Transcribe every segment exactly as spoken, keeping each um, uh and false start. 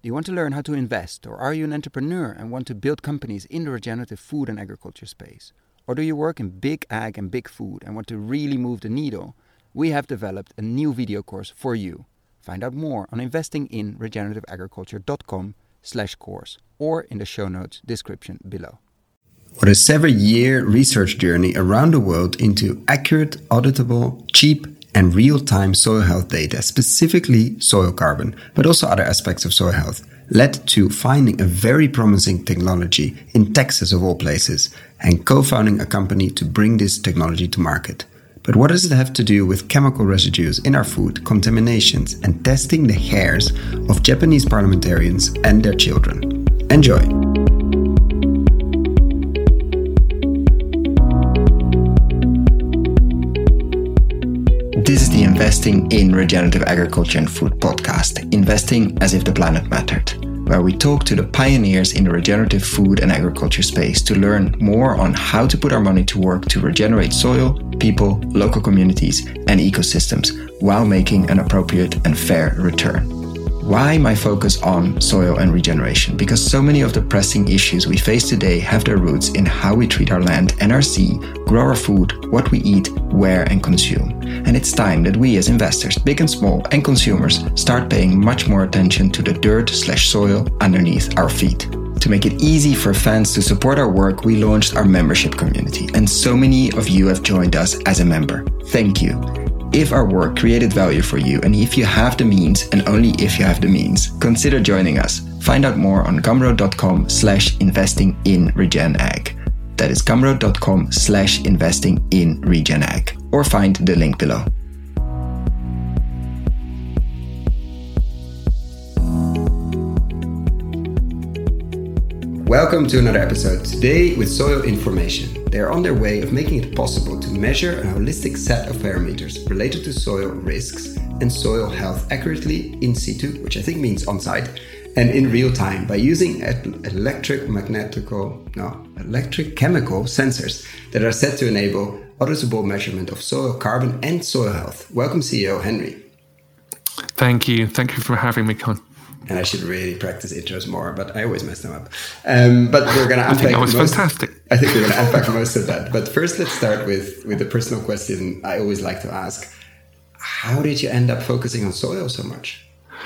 Do you want to learn how to invest, or are you an entrepreneur and want to build companies in the regenerative food and agriculture space? Or do you work in big ag and big food and want to really move the needle? We have developed a new video course for you. Find out more on investinginregenerativeagriculture.com slash course or in the show notes description below. What a seven-year research journey around the world into accurate, auditable, cheap, and real-time soil health data, specifically soil carbon, but also other aspects of soil health, led to finding a very promising technology in Texas of all places and co-founding a company to bring this technology to market. But what does it have to do with chemical residues in our food, contaminations, and testing the hairs of Japanese parliamentarians and their children? Enjoy! This is the Investing in Regenerative Agriculture and Food podcast, Investing as if the planet mattered, where we talk to the pioneers in the regenerative food and agriculture space to learn more on how to put our money to work to regenerate soil, people, local communities, and ecosystems while making an appropriate and fair return. Why my focus on soil and regeneration? Because so many of the pressing issues we face today have their roots in how we treat our land and our sea, grow our food, what we eat, where and consume. And it's time that we as investors, big and small, and consumers start paying much more attention to the dirt slash soil underneath our feet. To make it easy for fans to support our work, we launched our membership community, and so many of you have joined us as a member. Thank you. If our work created value for you, and if you have the means, and only if you have the means, consider joining us. Find out more on gumroad.com slash investing in regen ag. That is gumroad.com slash investing in regen ag. Or find the link below. Welcome to another episode, today with Soil Information. They are on their way of making it possible to measure a holistic set of parameters related to soil risks and soil health accurately in situ, which I think means on site, and in real time by using electric magnetical, no, electric chemical sensors that are set to enable auditable measurement of soil carbon and soil health. Welcome, C E O Henry. Thank you. Thank you for having me, Con. And I should really practice intros more, but I always mess them up. Um, but we're going to unpack. I think that was most, fantastic. I think we're going to unpack most of that. But first, let's start with with the personal question I always like to ask: how did you end up focusing on soil so much?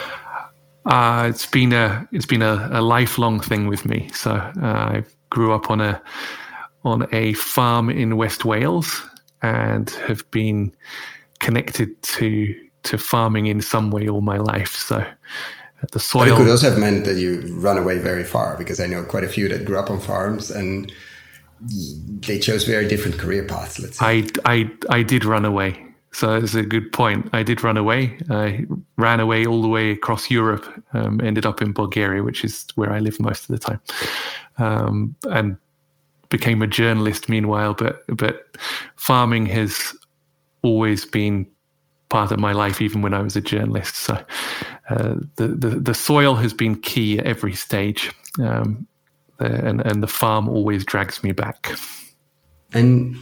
Uh, it's been a it's been a, a lifelong thing with me. So uh, I grew up on a on a farm in West Wales and have been connected to to farming in some way all my life. So. The soil. But it could also have meant that you run away very far, because I know quite a few that grew up on farms and they chose very different career paths. Let's say. I, I, I did run away. So it's a good point. I did run away. I ran away all the way across Europe, um, ended up in Bulgaria, which is where I live most of the time, um, and became a journalist meanwhile. But, but farming has always been part of my life, even when I was a journalist. So uh, the, the the soil has been key at every stage, um, and and the farm always drags me back. And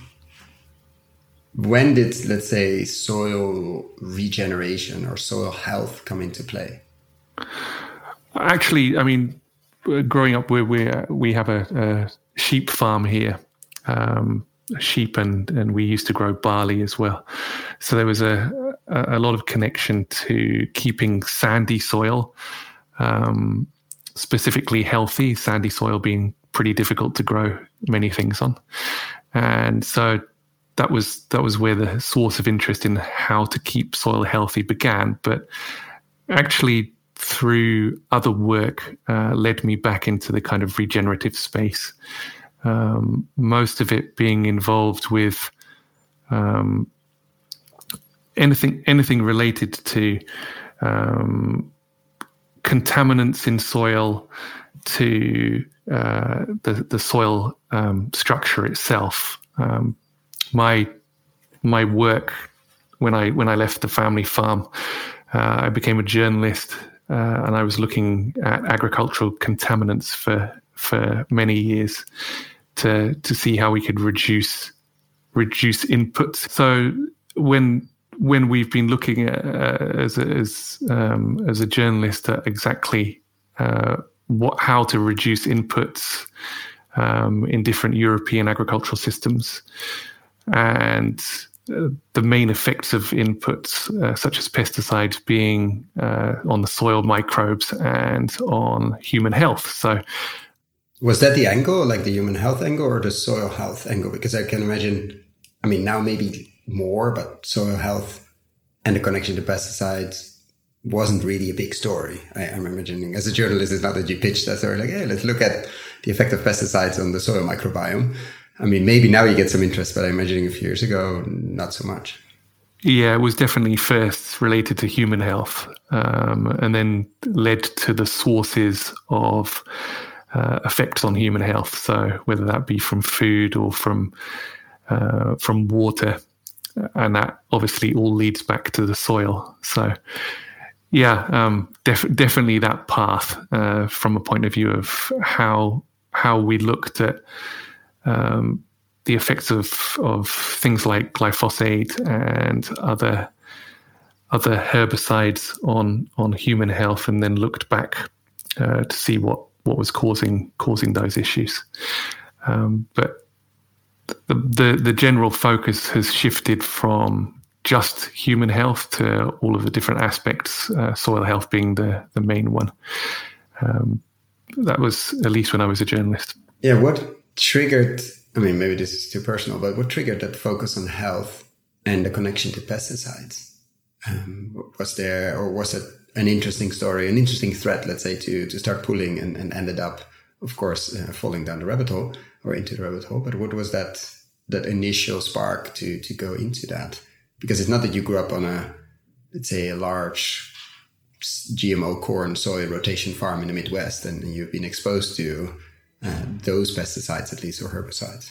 when did, let's say, soil regeneration or soil health come into play? Actually, I mean, growing up, we we we have a, a sheep farm here. Um, sheep and and we used to grow barley as well, so there was a a lot of connection to keeping sandy soil um, specifically healthy, sandy soil being pretty difficult to grow many things on. And so that was that was where the source of interest in how to keep soil healthy began. But actually through other work uh, led me back into the kind of regenerative space. Um, most of it being involved with um, anything anything related to um, contaminants in soil, to uh, the the soil um, structure itself. Um, my my work when I when I left the family farm, uh, I became a journalist, uh, and I was looking at agricultural contaminants for for many years to to see how we could reduce reduce inputs. So when when we've been looking at uh, as a, as um, as a journalist at exactly uh, what how to reduce inputs um, in different European agricultural systems, and uh, the main effects of inputs uh, such as pesticides being uh, on the soil microbes and on human health. So, was that the angle, like the human health angle or the soil health angle? Because I can imagine, I mean, now maybe more, but soil health and the connection to pesticides wasn't really a big story. I, I'm imagining as a journalist, it's not that you pitched that story like, hey, let's look at the effect of pesticides on the soil microbiome. I mean, maybe now you get some interest, but I'm imagining a few years ago, not so much. Yeah, it was definitely first related to human health, um, and then led to the sources of uh, effects on human health. So whether that be from food or from uh, from water, and that obviously all leads back to the soil. So yeah, um, def- definitely that path uh, from a point of view of how how we looked at um, the effects of of things like glyphosate and other other herbicides on on human health, and then looked back uh, to see what what was causing causing those issues. Um, but the, the the general focus has shifted from just human health to all of the different aspects, uh, soil health being the, the main one. Um, that was at least when I was a journalist. Yeah, what triggered, I mean, maybe this is too personal, but what triggered that focus on health and the connection to pesticides? Um, was there, or was it an interesting story, an interesting thread, let's say, to, to start pulling and, and ended up, of course, uh, falling down the rabbit hole or into the rabbit hole? But what was that, that initial spark to, to go into that? Because it's not that you grew up on a, let's say, a large G M O corn soy rotation farm in the Midwest, and you've been exposed to uh, those pesticides, at least, or herbicides.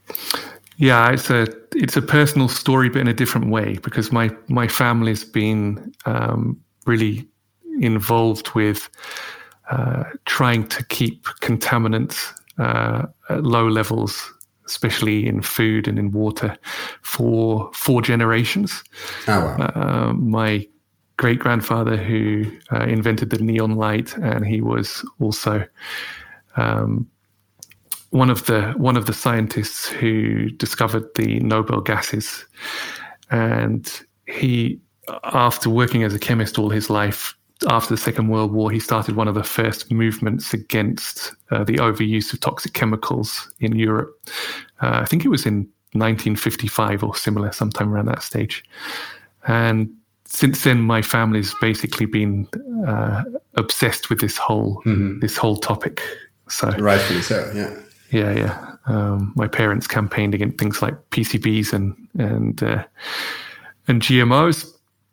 Yeah, it's a it's a personal story, but in a different way, because my my family's been um, really involved with uh, trying to keep contaminants uh, at low levels, especially in food and in water, for four generations. Oh, wow. Uh, my great-grandfather who uh, invented the neon light, and he was also um, one of the one of the scientists who discovered the noble gases. And he, after working as a chemist all his life, after the Second World War, he started one of the first movements against uh, the overuse of toxic chemicals in Europe. Uh, I think it was in nineteen fifty-five or similar, sometime around that stage. And since then, my family's basically been uh, obsessed with this whole mm-hmm. this whole topic. So rightfully so, yeah, yeah, yeah. Um, my parents campaigned against things like P C Bs and and uh, and G M Os.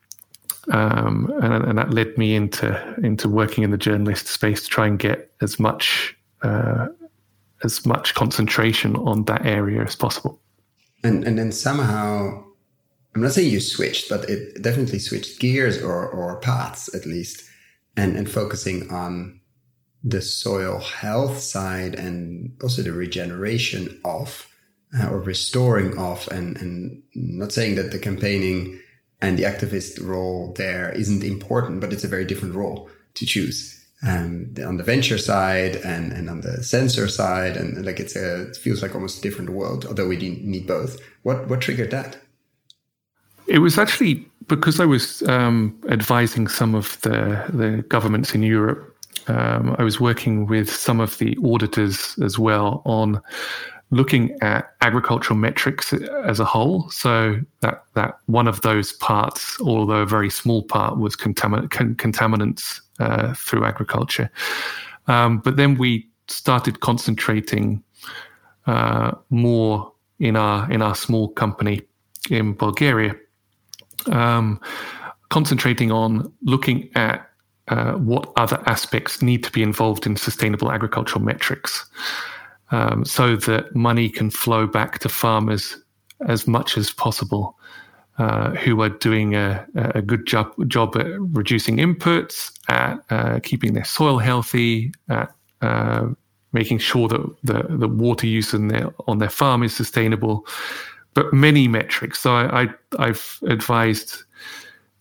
Um, and, and that led me into into working in the journalist space to try and get as much uh, as much concentration on that area as possible. And and then somehow, I'm not saying you switched, but it definitely switched gears or or paths at least, and and focusing on the soil health side and also the regeneration of uh, or restoring of, and and not saying that the campaigning and the activist role there isn't important, but it's a very different role to choose. Um, on the venture side and, and on the sensor side, and like it's a, it feels like almost a different world, although we need both. What what triggered that? It was actually because I was um, advising some of the, the governments in Europe. Um, I was working with some of the auditors as well on looking at agricultural metrics as a whole. So that that one of those parts, although a very small part, was contamin- con- contaminants uh, through agriculture. Um, but then we started concentrating uh, more in our in our small company in Bulgaria, um, concentrating on looking at uh, what other aspects need to be involved in sustainable agricultural metrics. Um, so that money can flow back to farmers as much as possible, uh, who are doing a, a good job job at reducing inputs, at uh, keeping their soil healthy, at uh, making sure that the, the water use in their, on their farm is sustainable, but many metrics. So I, I, I've advised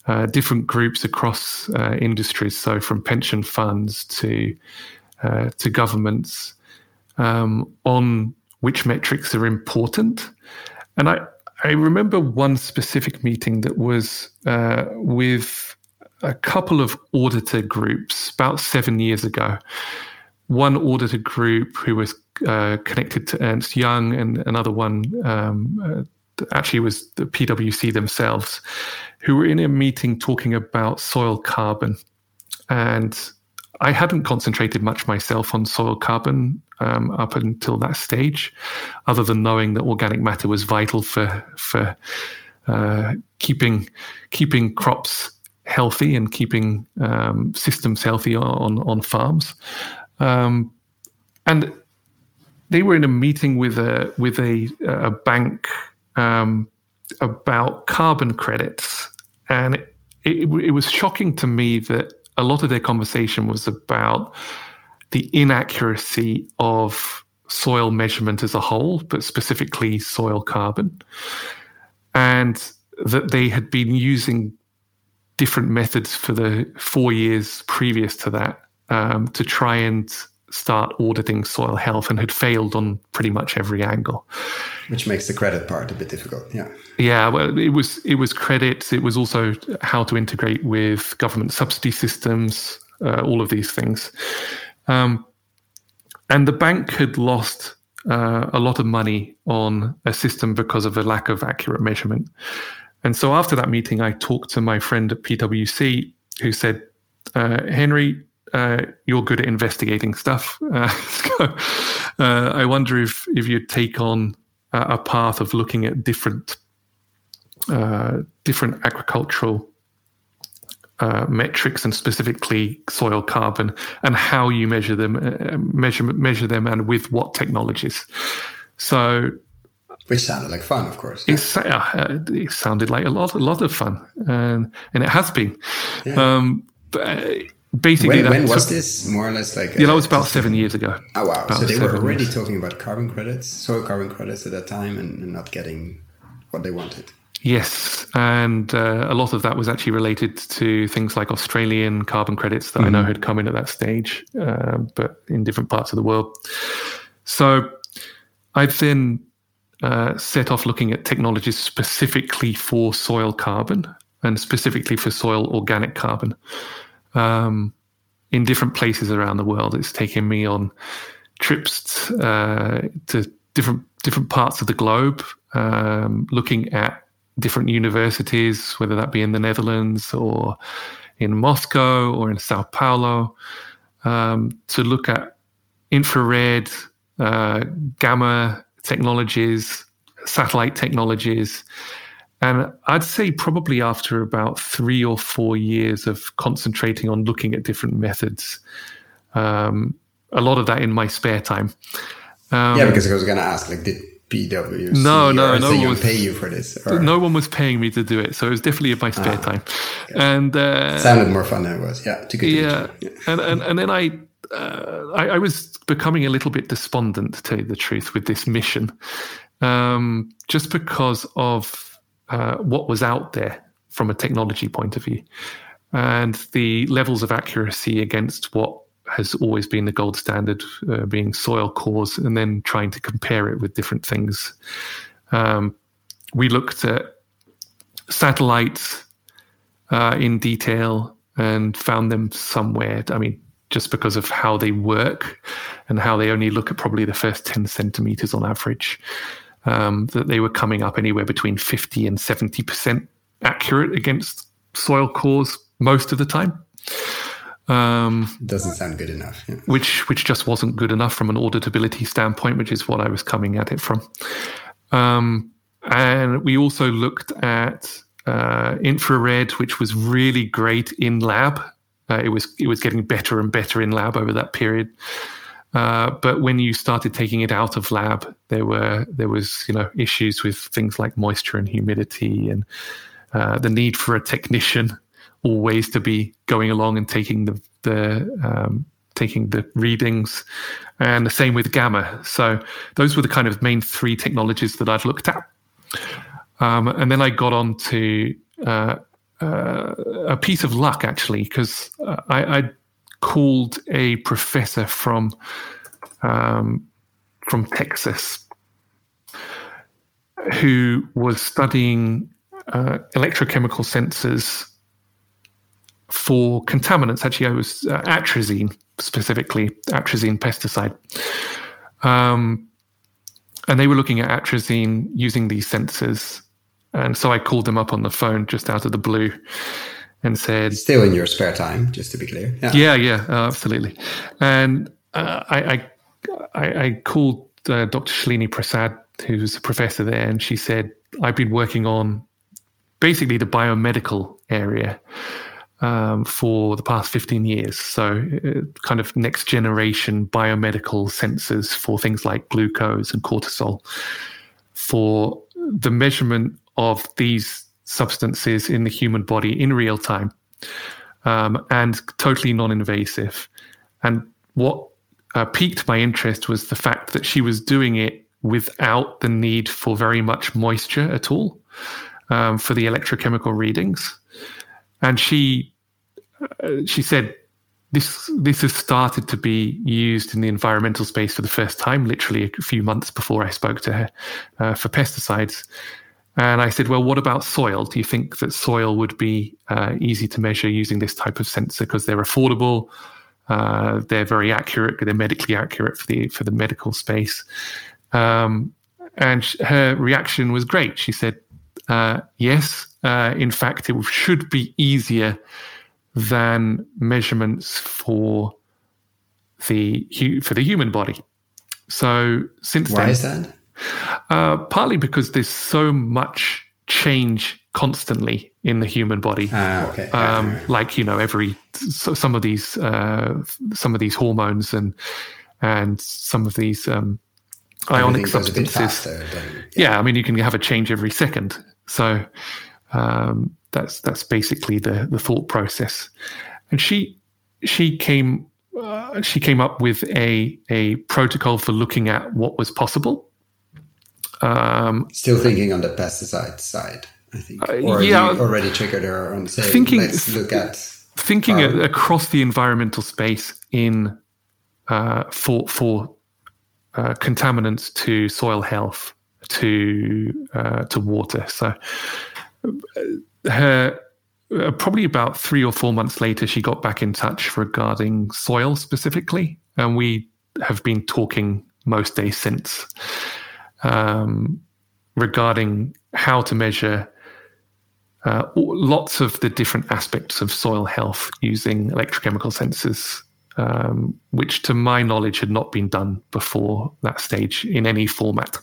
uh, different groups across uh, industries, so from pension funds to uh, to governments, um, on which metrics are important. And I, I remember one specific meeting that was uh, with a couple of auditor groups about seven years ago. One auditor group who was uh, connected to Ernst Young, and another one um, uh, actually was the P W C themselves, who were in a meeting talking about soil carbon. And I hadn't concentrated much myself on soil carbon um, up until that stage, other than knowing that organic matter was vital for for uh, keeping keeping crops healthy and keeping um, systems healthy on on farms. Um, and they were in a meeting with a with a, a bank um, about carbon credits, and it, it, it was shocking to me that a lot of their conversation was about the inaccuracy of soil measurement as a whole, but specifically soil carbon, and that they had been using different methods for the four years previous to that um, to try and start auditing soil health, and had failed on pretty much every angle. Which makes the credit part a bit difficult, yeah. Yeah, well, it was it was credits. It was also how to integrate with government subsidy systems, uh, all of these things. Um, and the bank had lost uh, a lot of money on a system because of a lack of accurate measurement. And so after that meeting, I talked to my friend at P W C, who said, uh, Henry, uh, you're good at investigating stuff. Uh, so, uh, I wonder if, if you'd take on a, a path of looking at different uh, different agricultural uh, metrics, and specifically soil carbon, and how you measure them, uh, measure measure them, and with what technologies. So. Which sounded like fun, of course. It's, uh, it sounded like a lot, a lot of fun, and and it has been. Yeah. Um, but basically, when, that when was took, this? More or less, like yeah, uh, that was about seven years ago. Oh wow! So they were already years. talking about carbon credits, soil carbon credits at that time, and, and not getting what they wanted. Yes, and uh, a lot of that was actually related to things like Australian carbon credits that mm-hmm. I know had come in at that stage, uh, but in different parts of the world. So I then. Uh, set off looking at technologies specifically for soil carbon, and specifically for soil organic carbon um, in different places around the world. It's taken me on trips uh, to different different parts of the globe, um, looking at different universities, whether that be in the Netherlands or in Moscow or in Sao Paulo, um, to look at infrared, uh, gamma technologies, satellite technologies. And I'd say probably after about three or four years of concentrating on looking at different methods, um, a lot of that in my spare time. Um, yeah, because I was going to ask, like, did P W C no, no, or no one one was pay you for this? Or? No one was paying me to do it, so it was definitely in my spare ah, time. Okay. And uh, sounded more fun than it was. Yeah, to yeah, yeah. and and and then I. Uh, I, I was becoming a little bit despondent, to tell you the truth, with this mission, um, just because of uh, what was out there from a technology point of view, and the levels of accuracy against what has always been the gold standard, uh, being soil cores, and then trying to compare it with different things. Um, we looked at satellites uh, in detail and found them somewhere. I mean, just because of how they work and how they only look at probably the first ten centimeters on average, um, that they were coming up anywhere between fifty and seventy percent accurate against soil cores most of the time. Um, Doesn't sound good enough. Yeah. Which which just wasn't good enough from an auditability standpoint, which is what I was coming at it from. Um, and we also looked at uh, infrared, which was really great in lab. Uh, it was it was getting better and better in lab over that period, uh, but when you started taking it out of lab, there were there was you know issues with things like moisture and humidity, and uh, the need for a technician always to be going along and taking the the um, taking the readings, and the same with gamma. So those were the kind of main three technologies that I've looked at, um, and then I got on to. Uh, uh, a piece of luck, actually, because uh, I, I called a professor from um, from Texas who was studying uh, electrochemical sensors for contaminants. Actually, I was uh, atrazine, specifically atrazine pesticide. Um, and they were looking at atrazine using these sensors. And so I called them up on the phone just out of the blue and said... Still in your spare time, just to be clear. Yeah, yeah, yeah uh, absolutely. And uh, I, I, I, I called uh, Doctor Shalini Prasad, who's a professor there, and she said, I've been working on basically the biomedical area um, for the past fifteen years. So uh, kind of next generation biomedical sensors for things like glucose and cortisol for the measurement of these substances in the human body in real time, um, and totally non-invasive. And what uh, piqued my interest was the fact that she was doing it without the need for very much moisture at all um, for the electrochemical readings. And she uh, she said this this has started to be used in the environmental space for the first time, literally a few months before I spoke to her, uh, for pesticides. And I said, well, what about soil? Do you think that soil would be uh, easy to measure using this type of sensor? Because they're affordable, uh, they're very accurate, they're medically accurate for the for the medical space. Um, and her reaction was great. She said, uh, yes, uh, in fact, it should be easier than measurements for the for the human body. So since Why then, is that? Uh, partly because there's so much change constantly in the human body. Ah, okay. Um, like, you know, every so some of these uh, some of these hormones and and some of these um, ionic substances. Than, yeah. yeah, I mean, you can have a change every second. So um, that's that's basically the the thought process. And she she came uh, she came up with a a protocol for looking at what was possible. Um, Still thinking on the pesticide side, I think. Or uh, yeah, you already triggered her on saying, thinking, let's look at... Thinking um, across the environmental space in uh, for for uh, contaminants to soil health, to uh, to water. So her uh, probably about three or four months later, she got back in touch regarding soil specifically, and we have been talking most days since. Um, regarding how to measure uh, lots of the different aspects of soil health using electrochemical sensors, um, which to my knowledge had not been done before that stage in any format.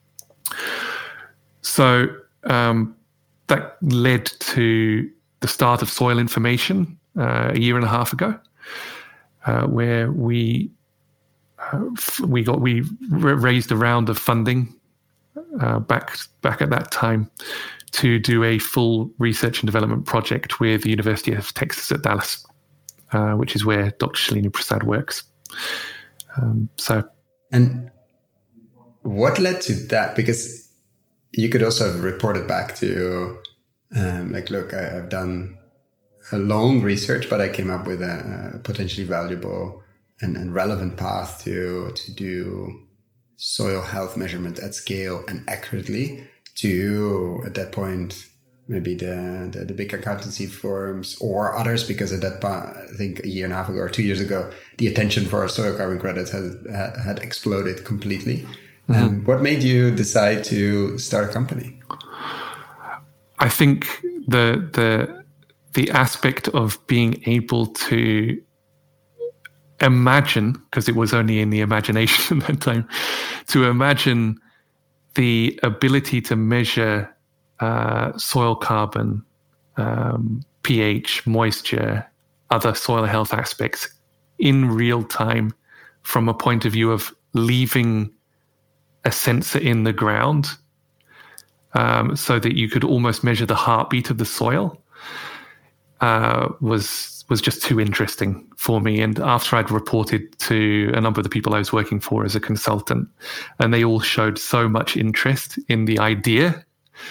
So um, that led to the start of Soil Information uh, a year and a half ago, uh, where we Uh, we got we raised a round of funding uh, back back at that time to do a full research and development project with the University of Texas at Dallas, uh, which is where Doctor Shalini Prasad works. Um, so, and what led to that? Because you could also have reported back to, um, like, look, I, I've done a long research, but I came up with a, a potentially valuable and, and relevant path to to do soil health measurement at scale and accurately to, at that point, maybe the, the, the big accountancy firms or others, because at that point, I think a year and a half ago or two years ago, the attention for soil carbon credits had, had exploded completely. Mm-hmm. Um, what made you decide to start a company? I think the the the aspect of being able to imagine, because it was only in the imagination at that time, to imagine the ability to measure uh, soil carbon, um, pH, moisture, other soil health aspects in real time from a point of view of leaving a sensor in the ground, um, so that you could almost measure the heartbeat of the soil, uh, was was just too interesting for me. And after I'd reported to a number of the people I was working for as a consultant, and they all showed so much interest in the idea,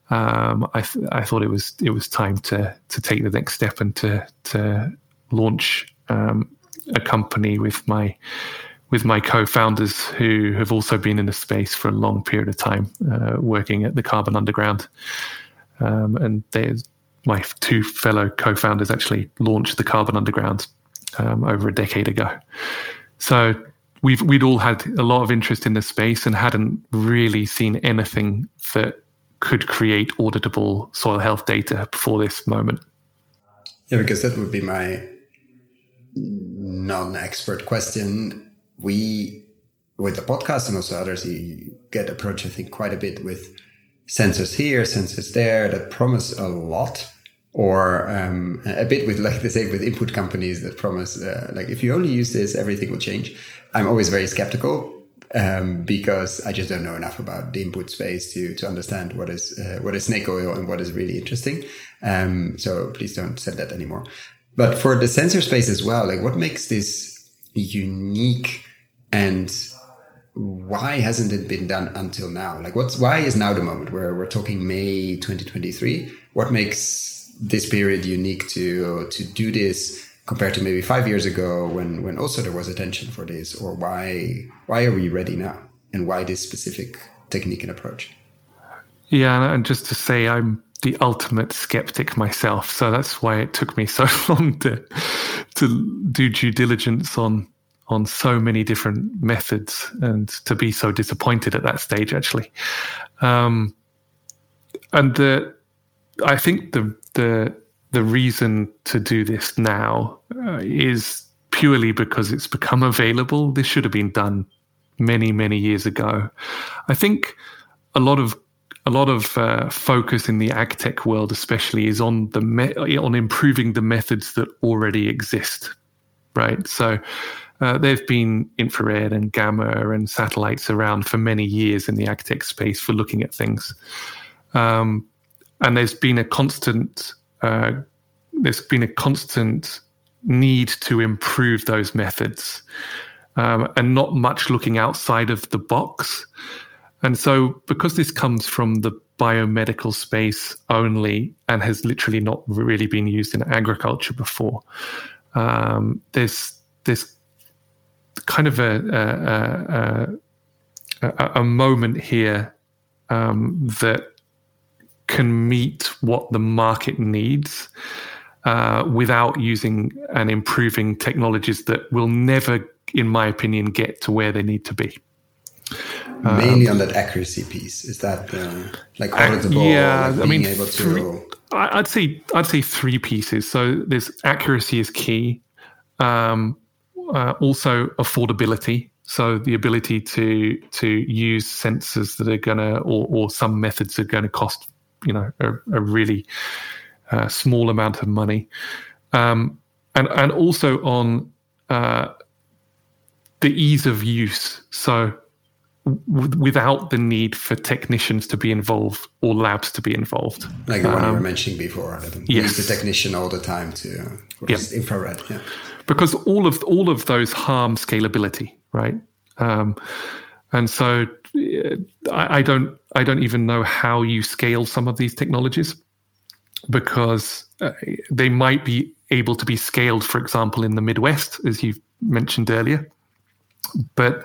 um, I th- I thought it was it was time to to take the next step and to to launch um, a company with my with my co-founders who have also been in the space for a long period of time, uh, working at the Carbon Underground. Um, and there's my two fellow co-founders actually launched the Carbon Underground um, over a decade ago. So we've we'd all had a lot of interest in the space and hadn't really seen anything that could create auditable soil health data before this moment. Yeah, because that would be my non-expert question. We, with the podcast and also others, you get approached, I think, quite a bit with sensors here, sensors there that promise a lot, or um, a bit with, like they say, with input companies that promise, uh, like, if you only use this, everything will change. I'm always very skeptical um, because I just don't know enough about the input space to to understand what is uh, what is snake oil and what is really interesting. Um, so please don't say that anymore. But for the sensor space as well, like, what makes this unique? And why hasn't it been done until now? Like, what's why is now the moment where we're talking May twenty twenty-three? What makes this period unique to to do this compared to maybe five years ago when when also there was attention for this? Or why why are we ready now? And why this specific technique and approach? Yeah, and just to say, I'm the ultimate skeptic myself, so that's why it took me so long to to do due diligence on. on so many different methods and to be so disappointed at that stage, actually. Um, and the, I think the, the, the reason to do this now uh, is purely because it's become available. This should have been done many, many years ago. I think a lot of a lot of uh, focus in the ag tech world, especially, is on the me- on improving the methods that already exist, right? So uh, there've been infrared and gamma and satellites around for many years in the ag tech space for looking at things, um, and there's been a constant uh, there's been a constant need to improve those methods, um, and not much looking outside of the box. And so because this comes from the biomedical space only and has literally not really been used in agriculture before, um, there's there's kind of a a, a, a moment here um, that can meet what the market needs uh, without using and improving technologies that will never, in my opinion, get to where they need to be. Mainly um, on that accuracy piece. Is that uh, like auditable? Yeah, like I mean, able three, to... I'd say I'd say three pieces. So there's accuracy is key. Um, uh, also affordability. So the ability to to use sensors that are gonna, or or some methods are gonna cost, you know, a, a really uh, small amount of money, um, and and also on uh, the ease of use. So w- without the need for technicians to be involved or labs to be involved. Like the one um, you were mentioning before. That yes. Use the technician all the time to uh, yep. infrared. Yeah. Because all of all of those harm scalability, right? Um, and so uh, I, I don't I don't even know how you scale some of these technologies, because uh, they might be able to be scaled, for example, in the Midwest, as you mentioned earlier, but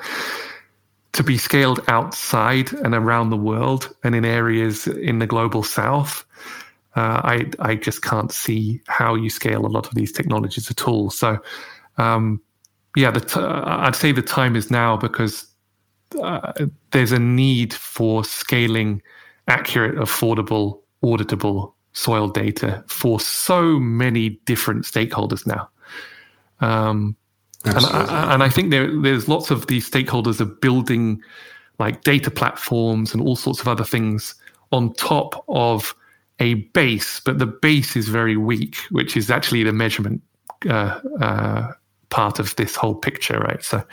to be scaled outside and around the world and in areas in the global South, uh, I I just can't see how you scale a lot of these technologies at all. So, um, yeah, the t- I'd say the time is now, because uh, there's a need for scaling accurate, affordable, auditable soil data for so many different stakeholders now. Um, and I, and I think there, there's lots of these stakeholders are building like data platforms and all sorts of other things on top of a base, but the base is very weak, which is actually the measurement uh, uh, part of this whole picture, right? So,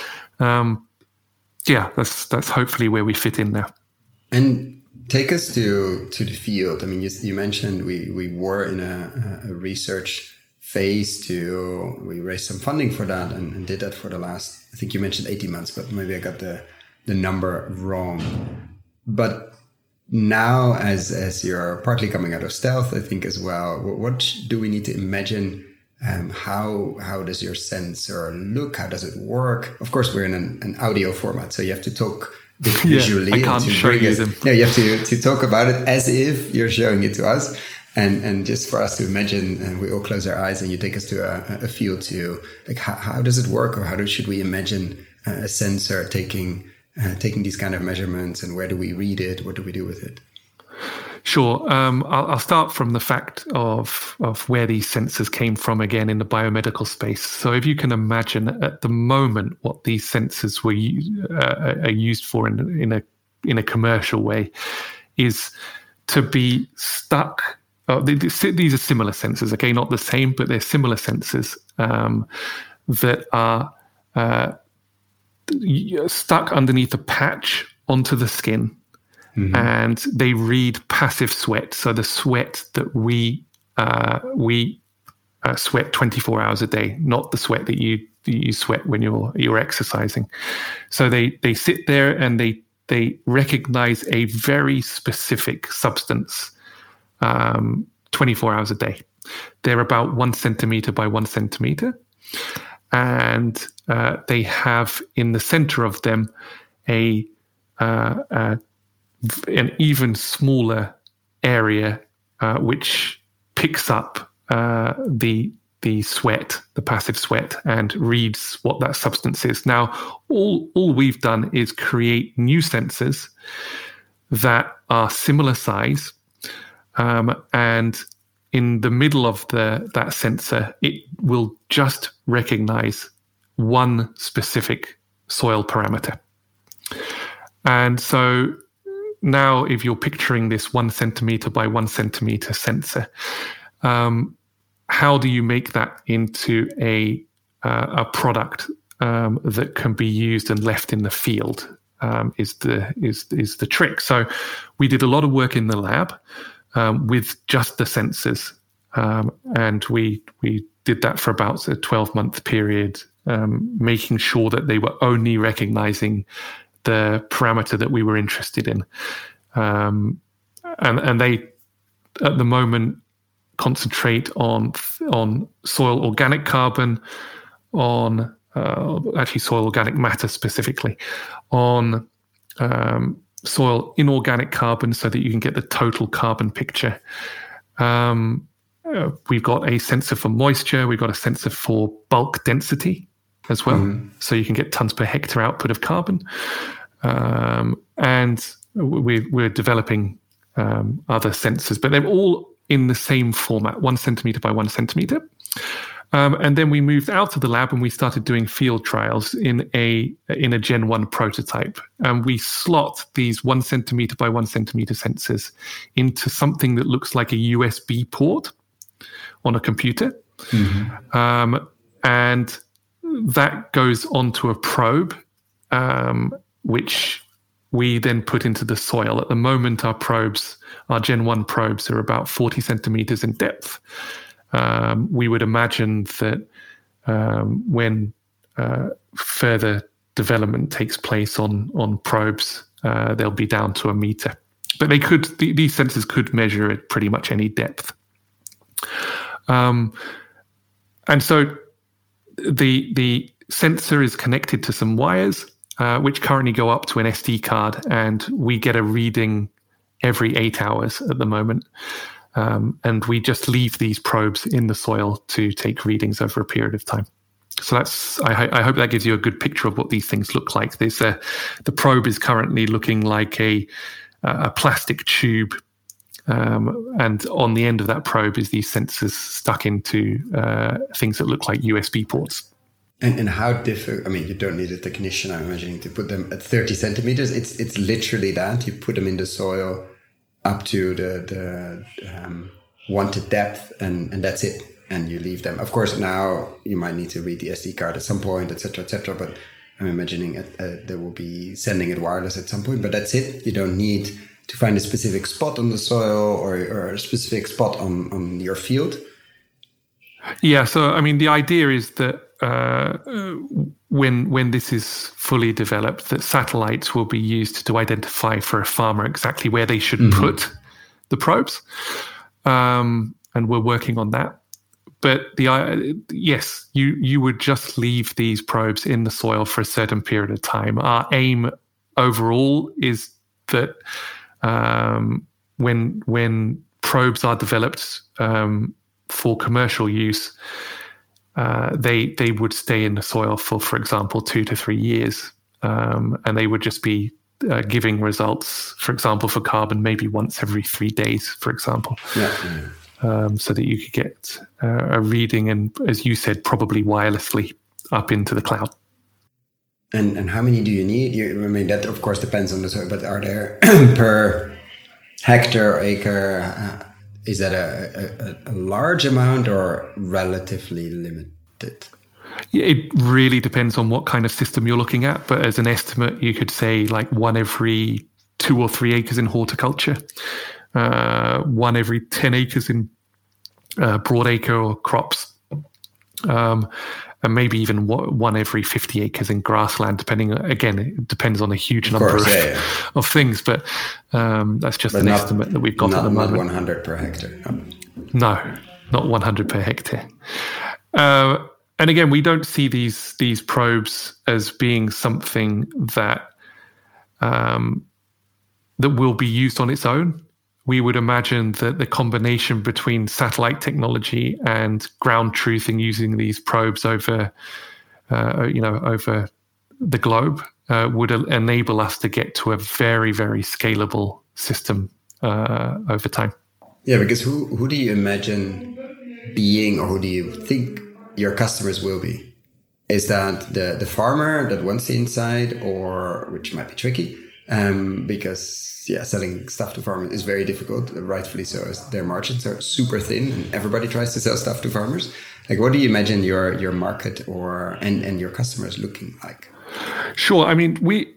um, yeah, that's that's hopefully where we fit in now. And take us to to the field. I mean, you, you mentioned we we were in a, a research phase to, we raised some funding for that and, and did that for the last, I think you mentioned eighteen months, but maybe I got the the number wrong. But now, as as you're partly coming out of stealth, I think as well, what, what do we need to imagine? Um, how how does your sensor look? How does it work? Of course, we're in an, an audio format, so you have to talk visually. Yeah, I can't to show you us, them. Yeah, you have to to talk about it as if you're showing it to us, and and just for us to imagine. And we all close our eyes, and you take us to a, a field to like how, how does it work, or how do, should we imagine a sensor taking uh, taking these kind of measurements, and where do we read it? What do we do with it? Sure. Um, I'll, I'll start from the fact of of where these sensors came from again in the biomedical space. So if you can imagine at the moment what these sensors were uh, are used for in in a in a commercial way is to be stuck. Uh, these are similar sensors, okay, not the same, but they're similar sensors um, that are uh, stuck underneath a patch onto the skin. Mm-hmm. And they read passive sweat, so the sweat that we uh, we uh, sweat twenty-four hours a day, not the sweat that you you sweat when you're you're exercising. So they they sit there and they they recognize a very specific substance um, twenty-four hours a day. They're about one centimeter by one centimeter, and uh, they have in the center of them a, uh, a an even smaller area uh, which picks up uh, the the sweat, the passive sweat, and reads what that substance is. Now, all all we've done is create new sensors that are similar size, um, and in the middle of the that sensor, it will just recognize one specific soil parameter. And so now, if you're picturing this one centimeter by one centimeter sensor, um, how do you make that into a uh, a product um, that can be used and left in the field? Um, is the is is the trick. So, we did a lot of work in the lab um, with just the sensors, um, and we we did that for about a twelve month period, um, making sure that they were only recognizing the parameter that we were interested in. Um, and, and they, at the moment, concentrate on on soil organic carbon, on uh, actually soil organic matter specifically, on um, soil inorganic carbon so that you can get the total carbon picture. Um, uh, we've got a sensor for moisture, we've got a sensor for bulk density as well, mm-hmm. so you can get tons per hectare output of carbon. Um, and we're, we're developing um, other sensors, but they're all in the same format, one centimeter by one centimeter. Um, and then we moved out of the lab and we started doing field trials in a in a Gen one prototype. And we slot these one centimeter by one centimeter sensors into something that looks like a U S B port on a computer. Mm-hmm. Um, and that goes onto a probe, um, which we then put into the soil. At the moment, our probes, our Gen one probes, are about forty centimeters in depth. Um, we would imagine that um, when uh, further development takes place on on probes, uh, they'll be down to a meter. But they could; th- these sensors could measure at pretty much any depth. Um, and so the the sensor is connected to some wires, Uh, which currently go up to an S D card, and we get a reading every eight hours at the moment. Um, and we just leave these probes in the soil to take readings over a period of time. So that's, I, I hope that gives you a good picture of what these things look like. There's a, the probe is currently looking like a, a plastic tube. Um, and on the end of that probe is these sensors stuck into uh, things that look like U S B ports. And and how difficult? I mean, you don't need a technician, I'm imagining, to put them at thirty centimeters. It's it's literally that. You put them in the soil up to the the um, wanted depth, and, and that's it. And you leave them. Of course, now you might need to read the S D card at some point, et cetera, et cetera. But I'm imagining it, uh, they will be sending it wireless at some point. But that's it. You don't need to find a specific spot on the soil or, or a specific spot on, on your field. Yeah. So I mean, the idea is that Uh, when when this is fully developed, that satellites will be used to identify for a farmer exactly where they should Mm-hmm. put the probes. Um, and we're working on that. But the uh, yes, you you would just leave these probes in the soil for a certain period of time. Our aim overall is that um, when when probes are developed um, for commercial use, uh, they they would stay in the soil for, for example, two to three years, um, and they would just be uh, giving results, for example, for carbon maybe once every three days, for example. Yeah. yeah. Um, so that you could get uh, a reading and, as you said, probably wirelessly up into the cloud. And and how many do you need? You, I mean, that of course depends on the soil, but are there per hectare or acre, uh, is that a, a, a large amount or relatively limited? It really depends on what kind of system you're looking at, but as an estimate, you could say like one every two or three acres in horticulture. Uh, one every ten acres in uh, broadacre or crops, um, and maybe even one every fifty acres in grassland, depending, again, it depends on a huge number of, course, yeah, yeah. of things, but um, that's just but an not, estimate that we've got not, at the not moment. one hundred per hectare. No, no not one hundred per hectare. Uh, and again, we don't see these, these probes as being something that um, that will be used on its own. We would imagine that the combination between satellite technology and ground truthing using these probes over, uh, you know, over the globe uh, would enable us to get to a very, very scalable system uh, over time. Yeah, because who who do you imagine being, or who do you think your customers will be? Is that the the farmer that wants the insight, or which might be tricky, um, because yeah, selling stuff to farmers is very difficult, rightfully so, as their margins are super thin and everybody tries to sell stuff to farmers. Like, what do you imagine your your market or and, and your customers looking like? Sure. I mean, we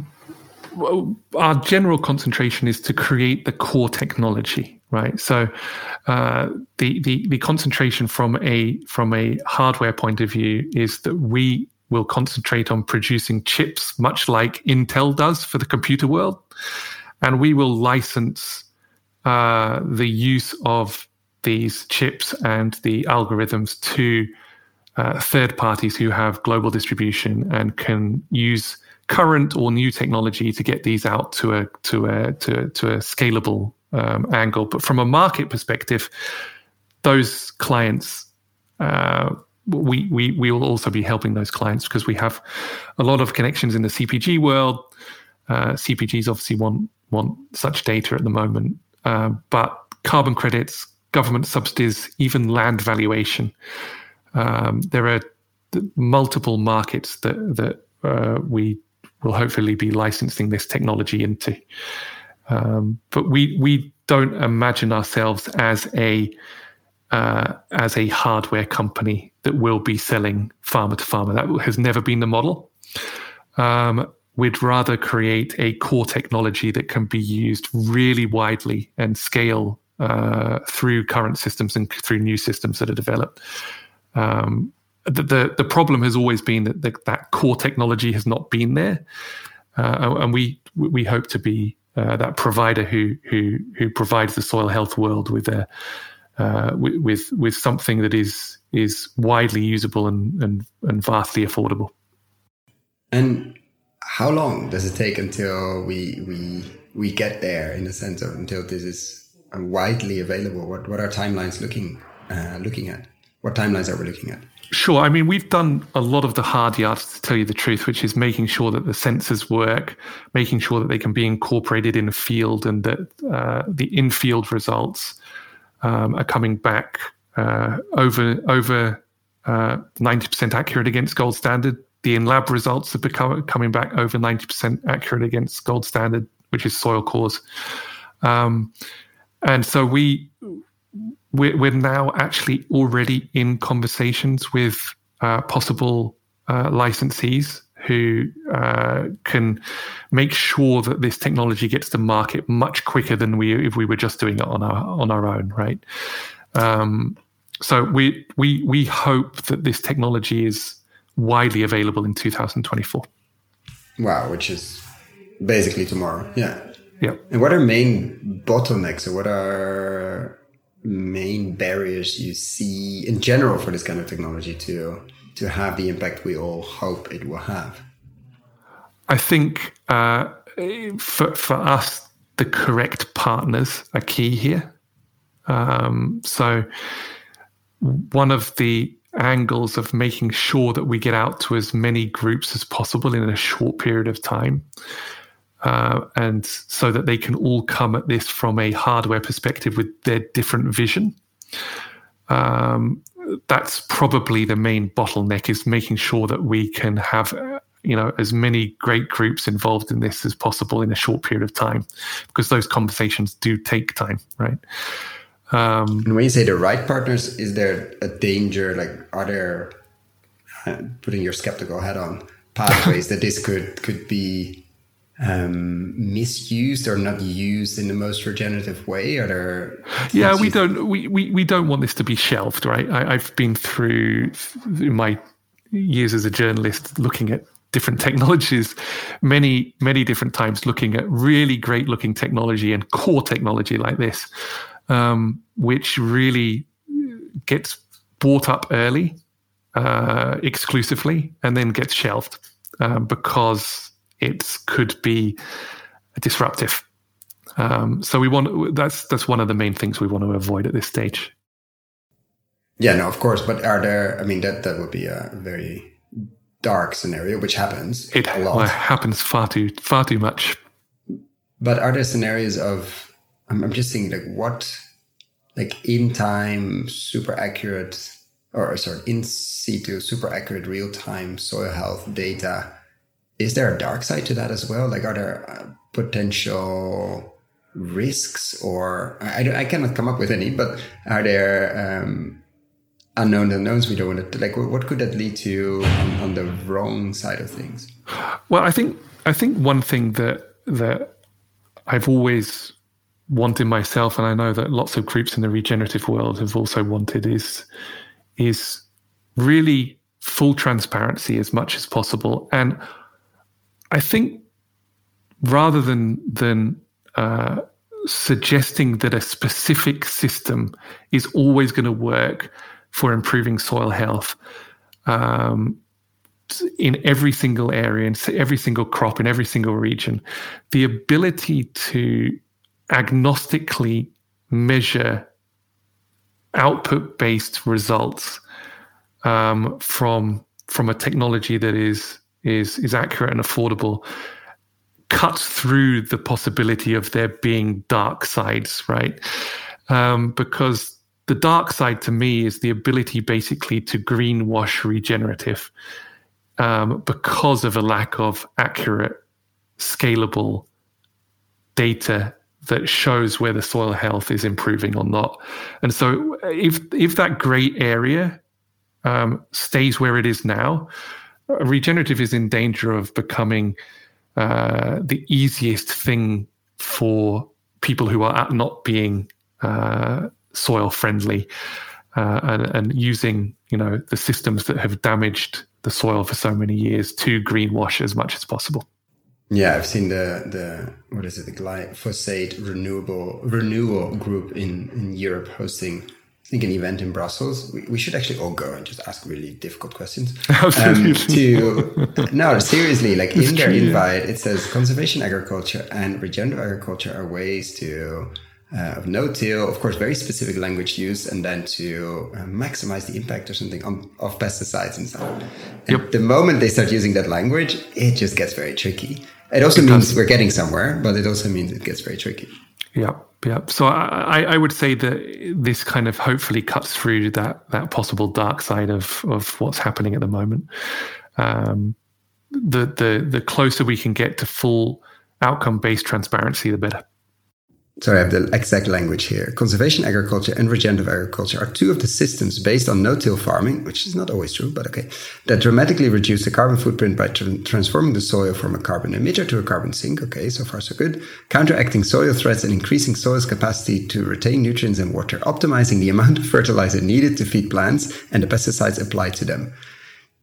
our general concentration is to create the core technology, right? So uh, the, the the concentration from a from a hardware point of view is that we will concentrate on producing chips, much like Intel does for the computer world. And we will license uh, the use of these chips and the algorithms to uh, third parties who have global distribution and can use current or new technology to get these out to a to a to, to a scalable um, angle. But from a market perspective, those clients, uh, we we we will also be helping those clients because we have a lot of connections in the C P G world. Uh, C P Gs obviously want want such data at the moment, uh, but carbon credits, government subsidies, even land valuation. Um, there are multiple markets that that uh, we will hopefully be licensing this technology into. Um, but we we don't imagine ourselves as a uh, as a hardware company that will be selling farmer to farmer. That has never been the model. Um, We'd rather create a core technology that can be used really widely and scale uh, through current systems and through new systems that are developed. Um, the, the the problem has always been that the, that core technology has not been there, uh, and we we hope to be uh, that provider who who who provides the soil health world with a uh, with with something that is is widely usable and and, and vastly affordable. And how long does it take until we we we get there, in the sense of until this is widely available? What what are timelines looking uh, looking at? What timelines are we looking at? Sure. I mean, we've done a lot of the hard yards, to tell you the truth, which is making sure that the sensors work, making sure that they can be incorporated in the field, and that uh, the in-field results um, are coming back uh, over over uh, ninety percent accurate against gold standard. The in-lab results are become, coming back over ninety percent accurate against gold standard, which is soil cores. Um, and so we, we're, we're now actually already in conversations with uh, possible uh, licensees who uh, can make sure that this technology gets to market much quicker than we if we were just doing it on our on our own, right? Um, so we we we hope that this technology is widely available in two thousand twenty-four. Wow, which is basically tomorrow. Yeah. Yeah. And what are main bottlenecks, or what are main barriers you see in general for this kind of technology to to have the impact we all hope it will have? I think uh, for for us, the correct partners are key here. Um, so one of the angles of making sure that we get out to as many groups as possible in a short period of time, uh, and so that they can all come at this from a hardware perspective with their different vision. Um, that's probably the main bottleneck, is making sure that we can have, you know, as many great groups involved in this as possible in a short period of time, because those conversations do take time, right? Um, and when you say the right partners, is there a danger? Like, are there, uh, putting your skeptical hat on, pathways that this could could be um, misused or not used in the most regenerative way? Are there? Yeah, we don't we, we we don't want this to be shelved, right? I, I've been through, through my years as a journalist looking at different technologies, many many different times, looking at really great looking technology and core technology like this. Um, which really gets bought up early, uh, exclusively, and then gets shelved um, because it could be disruptive. Um, so we want that's that's one of the main things we want to avoid at this stage. Yeah, no, of course. But are there? I mean, that that would be a very dark scenario, which happens it a lot. Well, happens far too far too much. But are there scenarios of? I'm, I'm just thinking, like, what, like in time, super accurate, or sorry, in situ, super accurate real time soil health data. Is there a dark side to that as well? Like, are there uh, potential risks, or I, I cannot come up with any, but are there um, unknown unknowns we don't want to, like, what could that lead to on, on the wrong side of things? Well, I think, I think one thing that, that I've always wanted myself, and I know that lots of groups in the regenerative world have also wanted, is is really full transparency as much as possible. And I think rather than than uh, suggesting that a specific system is always going to work for improving soil health um, in every single area, in every single crop, in every single region, the ability to agnostically measure output-based results um, from from a technology that is is is accurate and affordable cuts through the possibility of there being dark sides, right? Um, because the dark side to me is the ability basically to greenwash regenerative um, because of a lack of accurate, scalable data that shows where the soil health is improving or not. And so if if that gray area um, stays where it is now, regenerative is in danger of becoming uh, the easiest thing for people who are not being uh, soil friendly uh, and, and using, you know, the systems that have damaged the soil for so many years to greenwash as much as possible. Yeah, I've seen the, the what is it, the glyphosate renewable renewal group in, in Europe hosting, I think, an event in Brussels. We, we should actually all go and just ask really difficult questions. Um, to no, seriously, like in their invite, it says conservation agriculture and regenerative agriculture are ways to uh, of no-till, of course, very specific language use, and then to uh, maximize the impact or something on, of pesticides and stuff. And yep. The moment they start using that language, it just gets very tricky. It also it means does. We're getting somewhere, but it also means it gets very tricky. Yeah, yeah. So I, I would say that this kind of hopefully cuts through that that possible dark side of of what's happening at the moment. Um, the the the closer we can get to full outcome-based transparency, the better. Sorry, I have the exact language here. Conservation agriculture and regenerative agriculture are two of the systems based on no-till farming, which is not always true, but okay, that dramatically reduce the carbon footprint by tra- transforming the soil from a carbon emitter to a carbon sink. Okay, so far so good. Counteracting soil threats and increasing soil's capacity to retain nutrients and water, optimizing the amount of fertilizer needed to feed plants and the pesticides applied to them.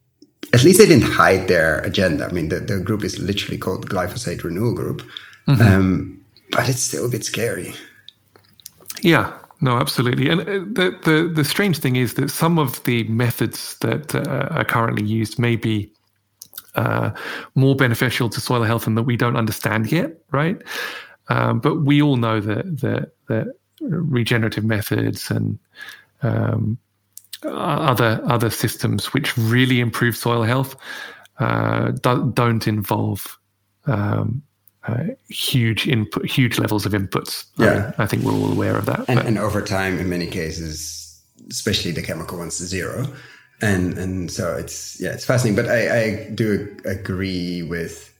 at least they didn't hide their agenda. I mean, the, the group is literally called Glyphosate Renewal Group, mm-hmm. um, but it's still a bit scary. Yeah, no, absolutely. And the, the, the strange thing is that some of the methods that uh, are currently used may be uh, more beneficial to soil health and that we don't understand yet, right? Um, but we all know that, that, that regenerative methods and um, other other systems which really improve soil health uh, do, don't involve um, uh, huge input, huge levels of inputs. Yeah, I, mean, I think we're all aware of that. And, and over time, in many cases, especially the chemical ones, zero. And and so it's yeah, it's fascinating. But I, I do agree with,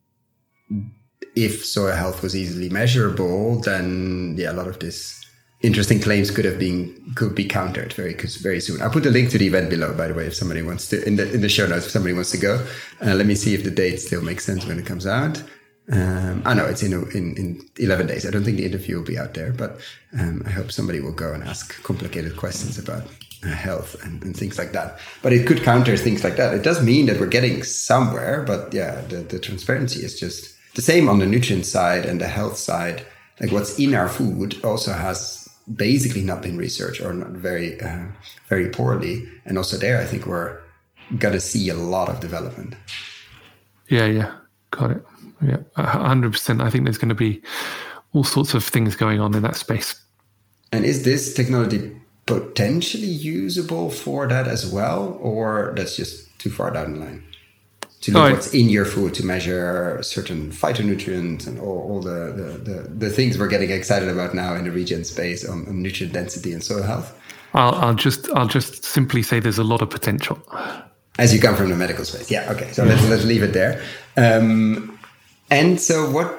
if soil health was easily measurable, then yeah, a lot of this interesting claims could have been could be countered very very soon. I'll put a link to the event below, by the way, if somebody wants to in the in the show notes. If somebody wants to go, uh, let me see if the date still makes sense when it comes out. Um, I know it's in in in eleven days. I don't think the interview will be out there, but um, I hope somebody will go and ask complicated questions about uh, health and, and things like that. But it could counter things like that. It does mean that we're getting somewhere, but yeah, the the transparency is just the same on the nutrient side and the health side. Like what's in our food also has basically not been researched, or not very, uh, very poorly. And also there, I think we're going to see a lot of development. Yeah, yeah. Got it. Yeah, one hundred percent. I think there's going to be all sorts of things going on in that space. And is this technology potentially usable for that as well? Or that's just too far down the line? To know oh, what's in your food, to measure certain phytonutrients and all, all the, the, the, the things we're getting excited about now in the regen space on, on nutrient density and soil health. I'll, I'll just I'll just simply say there's a lot of potential. As you come from the medical space, yeah. Okay, so let's let's leave it there. Um, and so, what?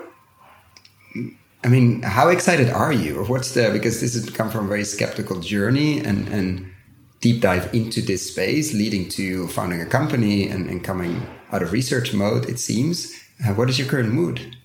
I mean, how excited are you, or what's the? Because this has come from a very skeptical journey and and deep dive into this space, leading to founding a company and, and coming out of research mode, it seems. Uh, what is your current mood?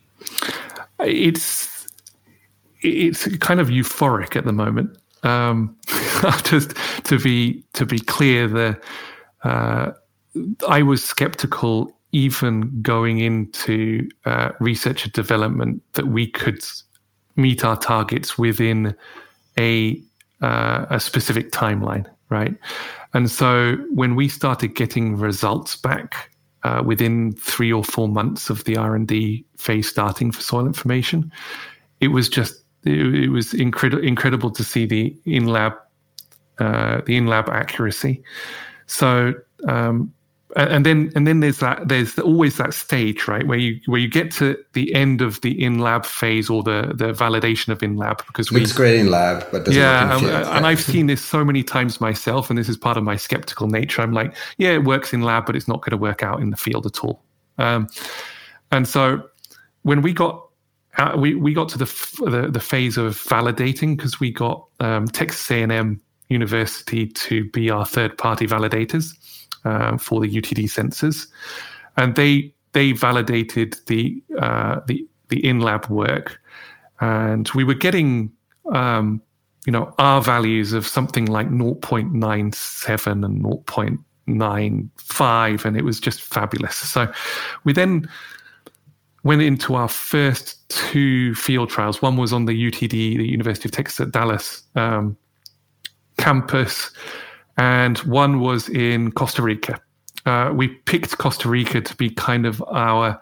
It's it's kind of euphoric at the moment. Um, just to be to be clear, the uh, I was skeptical even going into uh, research and development that we could meet our targets within a uh, a specific timeline, right? And so when we started getting results back uh, within three or four months of the R and D phase starting for soil information, it was just it, it was incredible incredible to see the in lab uh, the in lab accuracy. So um, and then and then there's that there's always that stage, right, where you where you get to the end of the in lab phase or the the validation of in lab, because we looks great in lab, but doesn't yeah, work in and, and I've seen this so many times myself, and this is part of my skeptical nature. I'm like, yeah, it works in lab, but it's not going to work out in the field at all. Um, and so when we got uh, we we got to the the, the phase of validating, because we got um, Texas A and M University to be our third party validators Uh, for the U T D sensors, and they they validated the uh, the the in lab work, and we were getting um, you know R values of something like zero point nine seven and zero point nine five, and it was just fabulous. So we then went into our first two field trials. One was on the U T D, the University of Texas at Dallas um, campus, and one was in Costa Rica. Uh, we picked Costa Rica to be kind of our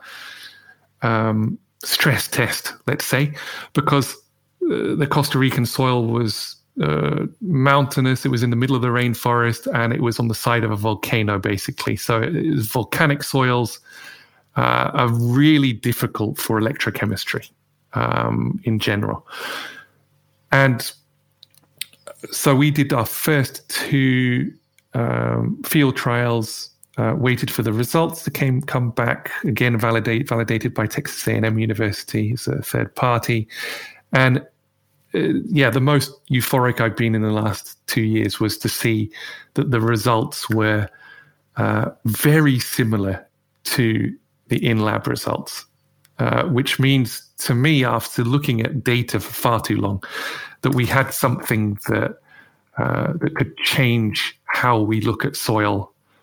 um, stress test, let's say, because uh, the Costa Rican soil was uh, mountainous. It was in the middle of the rainforest, and it was on the side of a volcano, basically. So it was volcanic soils uh, are really difficult for electrochemistry um, in general. And so we did our first two um, field trials, uh, waited for the results to came come back, again validate, validated by Texas A and M University as a third party. And uh, yeah, the most euphoric I've been in the last two years was to see that the results were uh, very similar to the in-lab results, uh, which means to me, after looking at data for far too long, that we had something that uh, that could change how we look at soil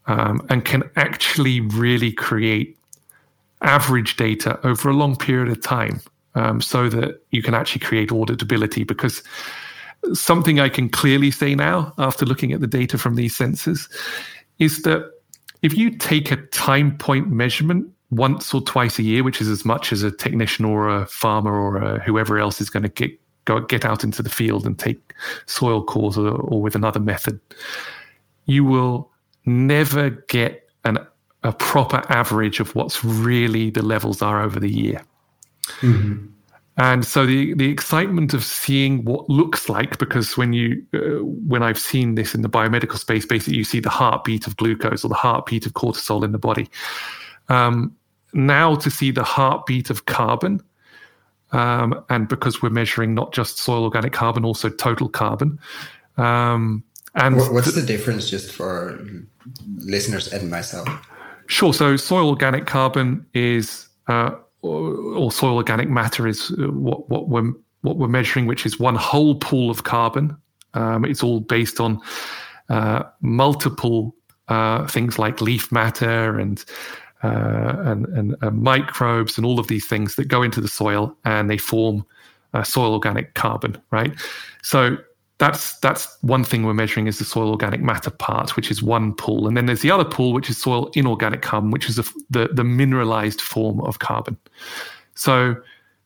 um, and can actually really create average data over a long period of time, um, so that you can actually create auditability. Because something I can clearly say now, after looking at the data from these sensors, is that if you take a time point measurement once or twice a year, which is as much as a technician or a farmer or a whoever else is going to get go get out into the field and take soil cores, or, or with another method, you will never get an, a proper average of what's really the levels are over the year. Mm-hmm. And so the, the excitement of seeing what looks like, because when you uh, when I've seen this in the biomedical space, basically you see the heartbeat of glucose or the heartbeat of cortisol in the body. Um, now to see the heartbeat of carbon, um, and because we're measuring not just soil organic carbon, also total carbon. Um, and What's the, the difference, just for listeners and myself? Sure. So soil organic carbon is... Uh, or soil organic matter is what, what we're what we're measuring, which is one whole pool of carbon. Um, it's all based on uh, multiple uh, things like leaf matter and uh, and, and uh, microbes and all of these things that go into the soil, and they form uh, soil organic carbon, right? So that's that's one thing we're measuring, is the soil organic matter part, which is one pool. And then there's the other pool, which is soil inorganic carbon, which is a, the, the mineralized form of carbon. So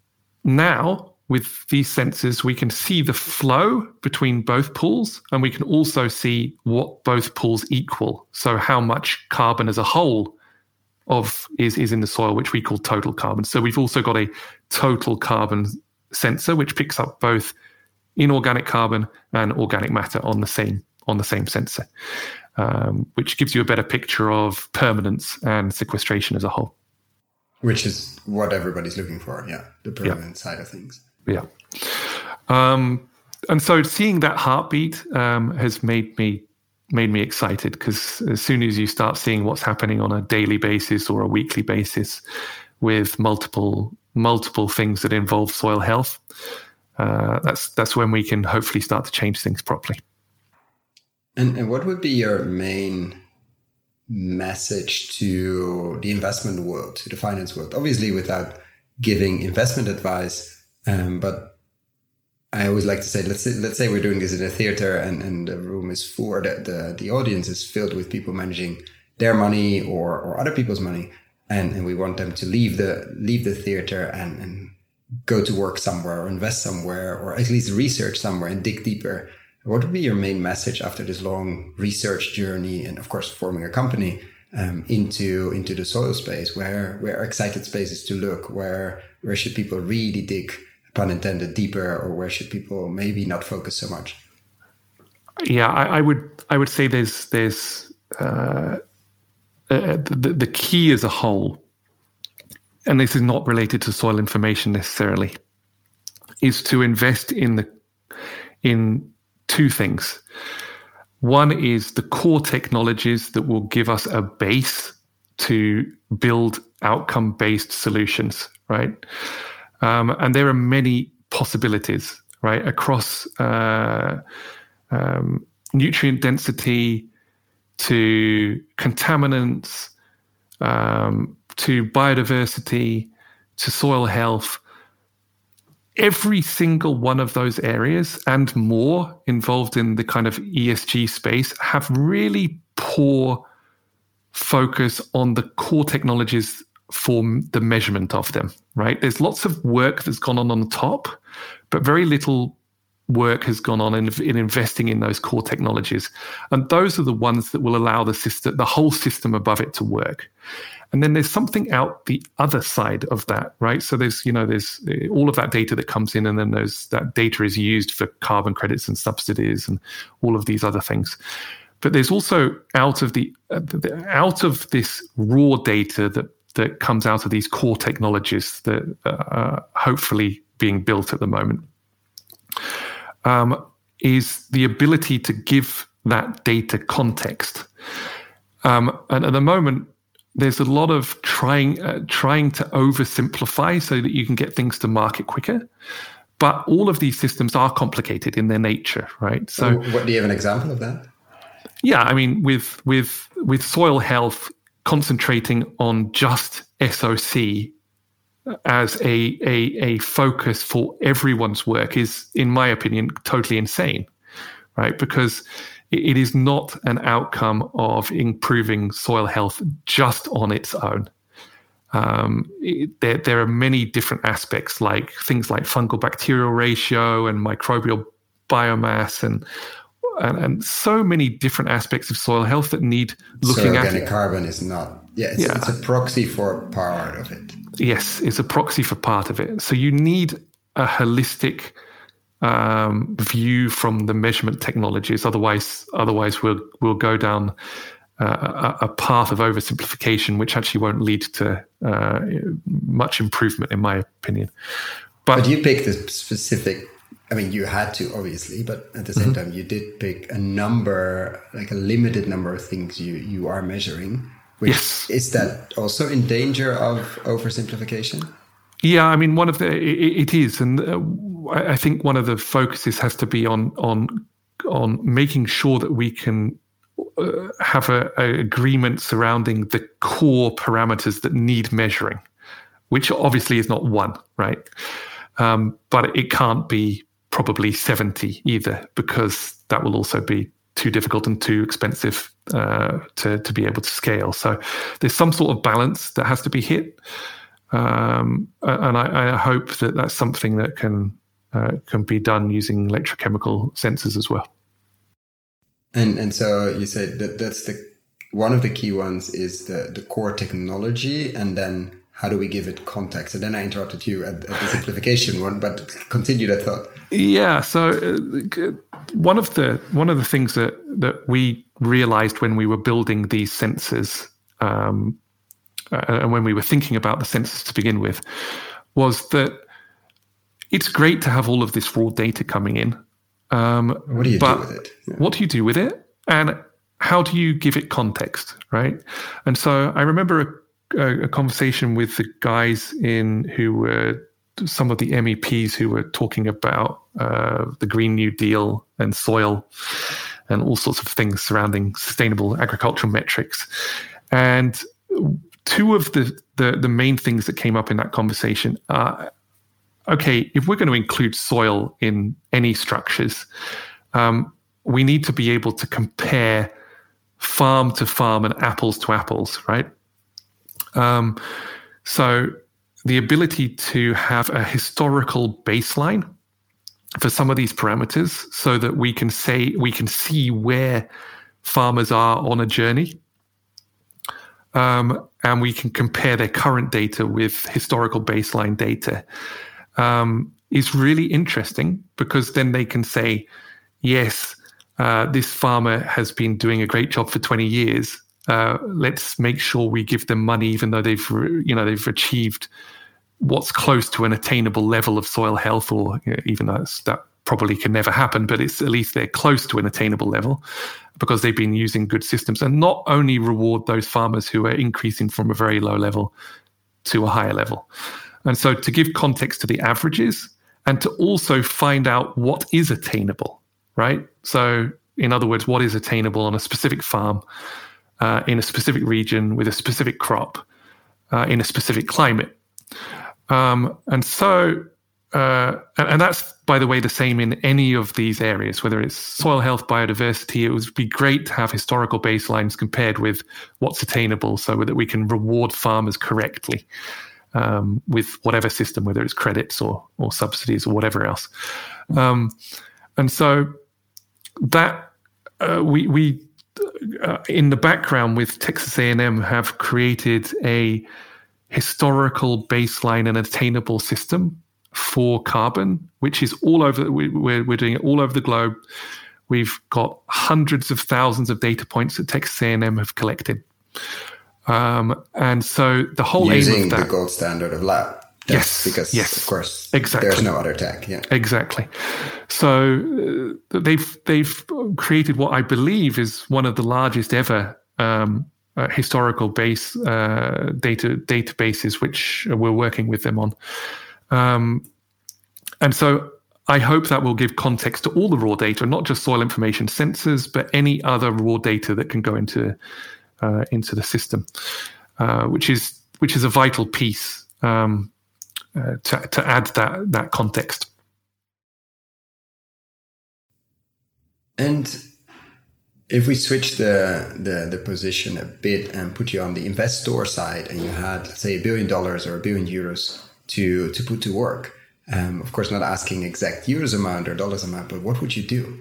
now with these sensors, we can see the flow between both pools, and we can also see what both pools equal. So how much carbon as a whole of is, is in the soil, which we call total carbon. So we've also got a total carbon sensor, which picks up both inorganic carbon and organic matter on the same on the same sensor, um, which gives you a better picture of permanence and sequestration as a whole. Which is what everybody's looking for, yeah, the permanent yeah. side of things. Yeah. Um, and so seeing that heartbeat um, has made me made me excited, because as soon as you start seeing what's happening on a daily basis or a weekly basis with multiple multiple things that involve soil health, Uh, that's that's when we can hopefully start to change things properly. And, and what would be your main message to the investment world, to the finance world? Obviously, without giving investment advice, um, but I always like to say, let's say, let's say we're doing this in a theater, and, and the room is full, or the, the the audience is filled with people managing their money or or other people's money, and, and we want them to leave the leave the theater and and go to work somewhere or invest somewhere, or at least research somewhere and dig deeper. What would be your main message after this long research journey, and of course forming a company um, into into the soil space? Where where are excited spaces to look? Where where should people really dig, pun intended, deeper, or where should people maybe not focus so much? Yeah, I, I would I would say there's there's uh, uh, the the key as a whole, and this is not related to soil information necessarily, is to invest in the in two things. One is the core technologies that will give us a base to build outcome-based solutions, right? Um, and there are many possibilities, right, across uh, um, nutrient density to contaminants, um, to biodiversity, to soil health. Every single one of those areas and more involved in the kind of E S G space have really poor focus on the core technologies for the measurement of them, right? There's lots of work that's gone on on the top, but very little work has gone on in, in investing in those core technologies. And those are the ones that will allow the system, the whole system above it to work. And then there's something out the other side of that, right? So there's, you know, there's all of that data that comes in, and then there's that data is used for carbon credits and subsidies and all of these other things. But there's also out of the, uh, the out of this raw data that that comes out of these core technologies that are hopefully being built at the moment, um, is the ability to give that data context. Um, and at the moment, there's a lot of trying uh, trying to oversimplify so that you can get things to market quicker. But all of these systems are complicated in their nature, right? So, what, do you have an example of that? Yeah, I mean, with with with soil health, concentrating on just S O C as a, a a focus for everyone's work is, in my opinion, totally insane, right? Because it is not an outcome of improving soil health just on its own. Um, it, there, there are many different aspects, like things like fungal bacterial ratio and microbial biomass, and and, and so many different aspects of soil health that need looking so at. Organic carbon is not, yeah, it's, yeah, it's a proxy for part of it. Yes, it's a proxy for part of it. So you need a holistic um, view from the measurement technologies. Otherwise, otherwise we'll we'll go down uh, a, a path of oversimplification, which actually won't lead to uh, much improvement, in my opinion. But, but you picked a specific. I mean, you had to, obviously, but at the same mm-hmm. time, you did pick a number, like a limited number of things you, you are measuring. Which, yes. Is that also in danger of oversimplification? Yeah, I mean, one of the, it, it is. And uh, I think one of the focuses has to be on, on, on making sure that we can uh, have a, a agreement surrounding the core parameters that need measuring, which obviously is not one, right? Um, but it can't be probably seventy either, because that will also be too difficult and too expensive uh, to, to be able to scale. So there's some sort of balance that has to be hit. Um, and I, I hope that that's something that can uh, can be done using electrochemical sensors as well. And and so you said that that's the one of the key ones is the, the core technology, and then how do we give it context? And then I interrupted you at, at the simplification one, but continue that thought. Yeah. So uh, one of the one of the things that that we realized when we were building these sensors, um, uh, and when we were thinking about the sensors to begin with, was that it's great to have all of this raw data coming in. Um, what do you but do with it? Yeah. What do you do with it? And how do you give it context, right? And so I remember a A, a conversation with the guys in who were some of the M E Ps who were talking about uh, the Green New Deal and soil and all sorts of things surrounding sustainable agricultural metrics. And two of the, the, the main things that came up in that conversation are, okay, if we're going to include soil in any structures, um, we need to be able to compare farm to farm and apples to apples, right? Um, so the ability to have a historical baseline for some of these parameters so that we can say, we can see where farmers are on a journey. Um, and we can compare their current data with historical baseline data, um, is really interesting, because then they can say, yes, uh, this farmer has been doing a great job for twenty years. Uh, let's make sure we give them money, even though they've, you know, they've achieved what's close to an attainable level of soil health, or you know, even though that probably can never happen, but it's at least they're close to an attainable level because they've been using good systems, and not only reward those farmers who are increasing from a very low level to a higher level. And so to give context to the averages and to also find out what is attainable, right? So in other words, what is attainable on a specific farm, Uh, in a specific region with a specific crop, uh, in a specific climate. Um, and so, uh, and, and that's, by the way, the same in any of these areas, whether it's soil health, biodiversity. It would be great to have historical baselines compared with what's attainable so that we can reward farmers correctly um, with whatever system, whether it's credits or, or subsidies or whatever else. Um, and so that uh, we, we, Uh, in the background with Texas A and M have created a historical baseline and attainable system for carbon, which is all over, we, we're, we're doing it all over the globe. We've got hundreds of thousands of data points that Texas A and M have collected. Um, and so the whole Using aim of that, the gold standard of lab. Yes, because yes, of course, exactly. There's no other tech. Yeah, exactly. So uh, they've they've created what I believe is one of the largest ever um, uh, historical base uh, data databases, which we're working with them on. Um, and so I hope that will give context to all the raw data, not just soil information sensors, but any other raw data that can go into uh, into the system, uh, which is which is a vital piece um, uh, to to add that that context. And if we switch the, the the position a bit and put you on the investor side, and you had, say, a billion dollars or a billion euros to to put to work. Um, of course, not asking exact euros amount or dollars amount, but what would you do?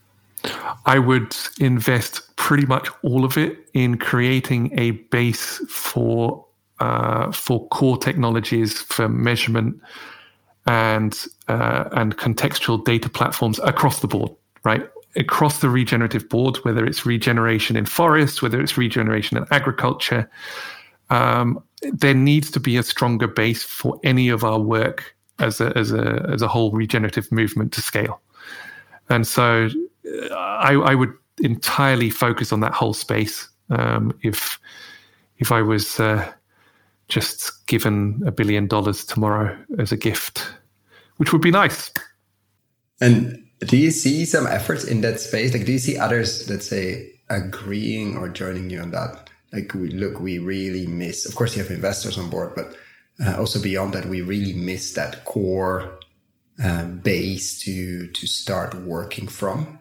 I would invest pretty much all of it in creating a base for uh, for core technologies for measurement and uh, and contextual data platforms across the board, right? Across the regenerative board, whether it's regeneration in forests, whether it's regeneration in agriculture, um, there needs to be a stronger base for any of our work as a as a as a whole regenerative movement to scale. And so I, I would entirely focus on that whole space um, if if I was uh, just given a billion dollars tomorrow as a gift, which would be nice. And do you see some efforts in that space? Like, do you see others, let's say, agreeing or joining you on that? Like, we look, we really miss, of course, you have investors on board, but uh, also beyond that, we really miss that core uh, base to to start working from.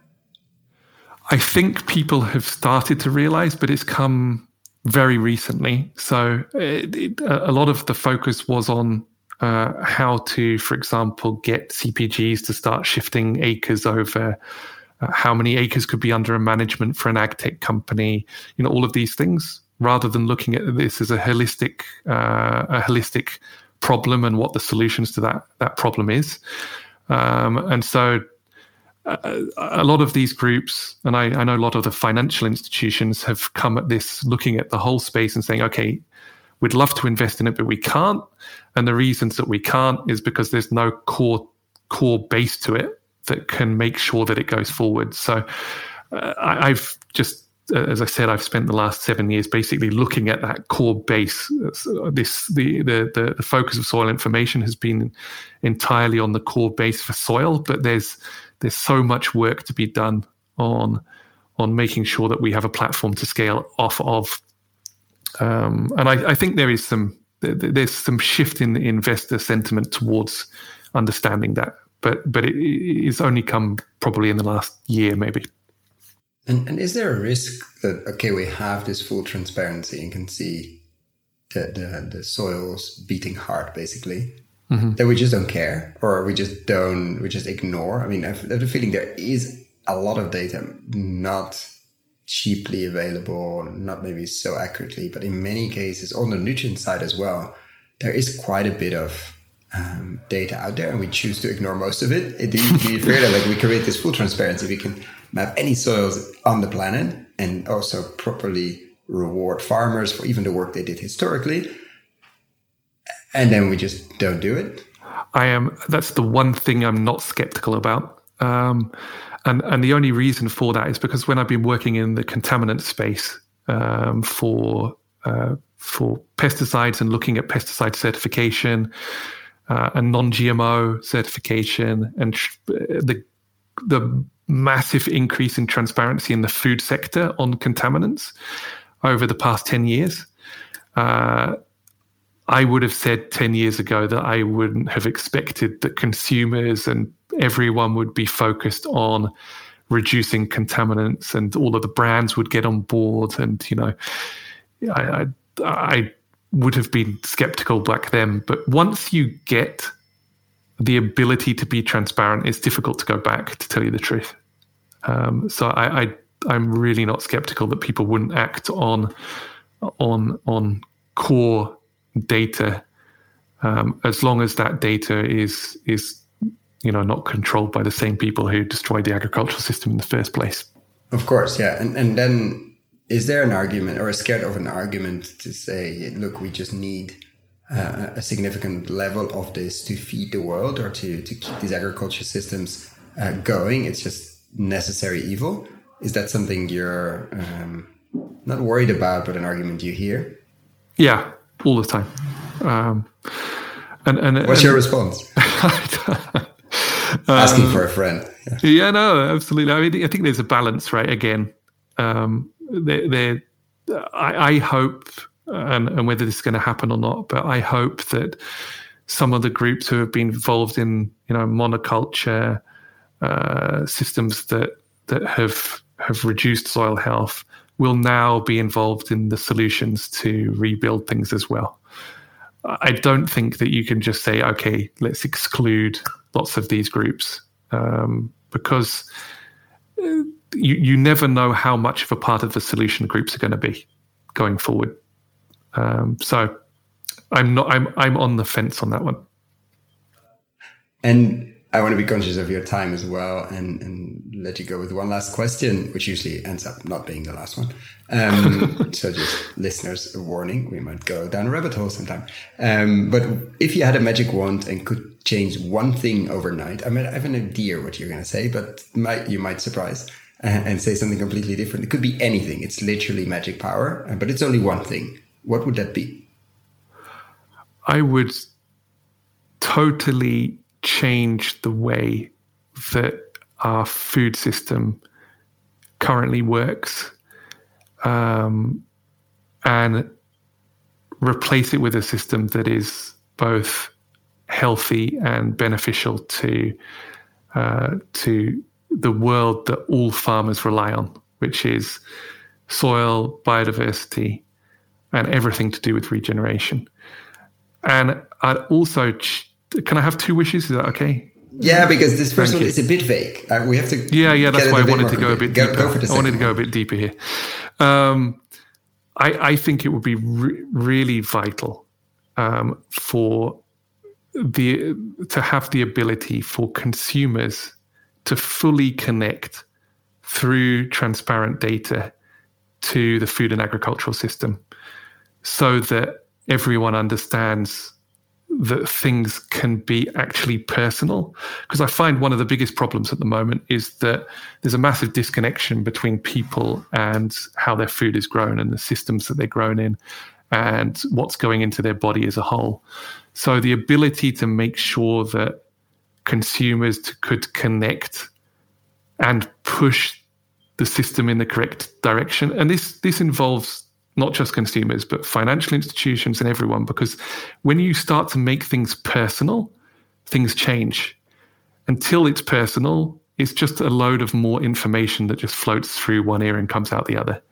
I think people have started to realize, but it's come very recently. So it, it, a lot of the focus was on uh, how to, for example, get C P Gs to start shifting acres over, uh, how many acres could be under a management for an ag tech company, you know, all of these things, rather than looking at this as a holistic, uh, a holistic problem and what the solutions to that that problem is. Um, and so uh, a lot of these groups, and I, I know a lot of the financial institutions have come at this looking at the whole space and saying, okay, we'd love to invest in it, but we can't. And the reasons that we can't is because there's no core core base to it that can make sure that it goes forward. So uh, I, I've just, as I said, I've spent the last seven years basically looking at that core base. This the the the, the focus of soil information has been entirely on the core base for soil, but there's there's so much work to be done on on making sure that we have a platform to scale off of. Um, and I, I think there is some there's some shift in the investor sentiment towards understanding that, but but it, it's only come probably in the last year, maybe. And and is there a risk that, okay, we have this full transparency and can see the the, the soils beating hard, basically, mm-hmm. that we just don't care, or we just don't, we just ignore? I mean, I have the feeling there is a lot of data not cheaply available, not maybe so accurately, but in many cases, on the nutrient side as well, there is quite a bit of um, data out there, and we choose to ignore most of it. Do you, do you fear that, like, we create this full transparency, we can map any soils on the planet and also properly reward farmers for even the work they did historically, and then we just don't do it? I am. That's the one thing I'm not skeptical about. Um, and and the only reason for that is because when I've been working in the contaminant space um, for uh, for pesticides and looking at pesticide certification uh, and non-G M O certification and tr- the the massive increase in transparency in the food sector on contaminants over the past ten years, uh, I would have said ten years ago that I wouldn't have expected that consumers and everyone would be focused on reducing contaminants, and all of the brands would get on board. And, you know, I, I, I would have been skeptical back then. But once you get the ability to be transparent, it's difficult to go back, to tell you the truth. Um, so I, I, I'm really not skeptical that people wouldn't act on on on core data, um, as long as that data is is you know not controlled by the same people who destroyed the agricultural system in the first place. Of course, yeah. And and then is there an argument, or a scared of an argument, to say, look, we just need uh, a significant level of this to feed the world, or to to keep these agriculture systems uh, going? It's just necessary evil. Is that something you're um, not worried about, but an argument you hear? Yeah, all the time. Um, and and what's and, your response? Asking um, for a friend. Yeah. yeah, no, absolutely. I mean, I think there's a balance, right? Again, um, there, there, I, I hope, and, and whether this is going to happen or not, but I hope that some of the groups who have been involved in, you know, monoculture uh, systems that that have have reduced soil health will now be involved in the solutions to rebuild things as well. I don't think that you can just say, okay, let's exclude lots of these groups, um, because you, you never know how much of a part of the solution groups are going to be going forward. Um, so I'm not. I'm. I'm on the fence on that one. And I want to be conscious of your time as well, and, and let you go with one last question, which usually ends up not being the last one. Um, so just listeners, a warning: we might go down a rabbit hole sometime. Um, but if you had a magic wand and could change one thing overnight, I mean, I have an idea what you're going to say, but might, you might surprise and, and say something completely different. It could be anything. It's literally magic power, but it's only one thing. What would that be? I would totally change the way that our food system currently works, um, and replace it with a system that is both healthy and beneficial to uh, to the world that all farmers rely on, which is soil, biodiversity, and everything to do with regeneration. And I'd also, ch- can I have two wishes? Is that okay? Yeah, because this first Thank one you. is a bit vague. Uh, we have to. Yeah, yeah, that's why I wanted to go a bit deeper. Go, go I wanted to go a bit deeper here. Um, I, I think it would be re- really vital um, for the to have the ability for consumers to fully connect through transparent data to the food and agricultural system, so that everyone understands that things can be actually personal. Because I find one of the biggest problems at the moment is that there's a massive disconnection between people and how their food is grown and the systems that they're grown in and what's going into their body as a whole. So the ability to make sure that consumers could connect and push the system in the correct direction. And this this involves not just consumers, but financial institutions and everyone, because when you start to make things personal, things change. Until it's personal, it's just a load of more information that just floats through one ear and comes out the other.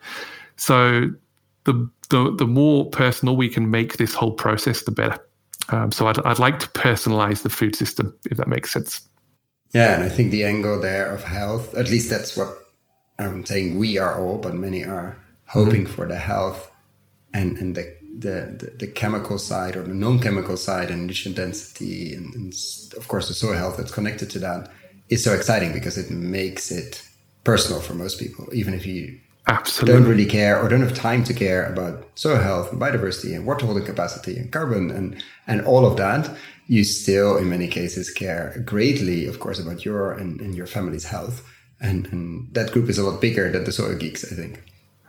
So the the, the more personal we can make this whole process, the better. Um, so I'd, I'd like to personalize the food system, if that makes sense. Yeah, and I think the angle there of health, at least that's what I'm saying we are all, but many are hoping mm-hmm. for the health and, and the, the, the, the chemical side or the non-chemical side and nutrient density and, and of course the soil health that's connected to that is so exciting because it makes it personal for most people, even if you Absolutely. don't really care or don't have time to care about soil health and biodiversity and water holding capacity and carbon and, and all of that. You still, in many cases, care greatly, of course, about your and, and your family's health. And, and that group is a lot bigger than the soil geeks, I think.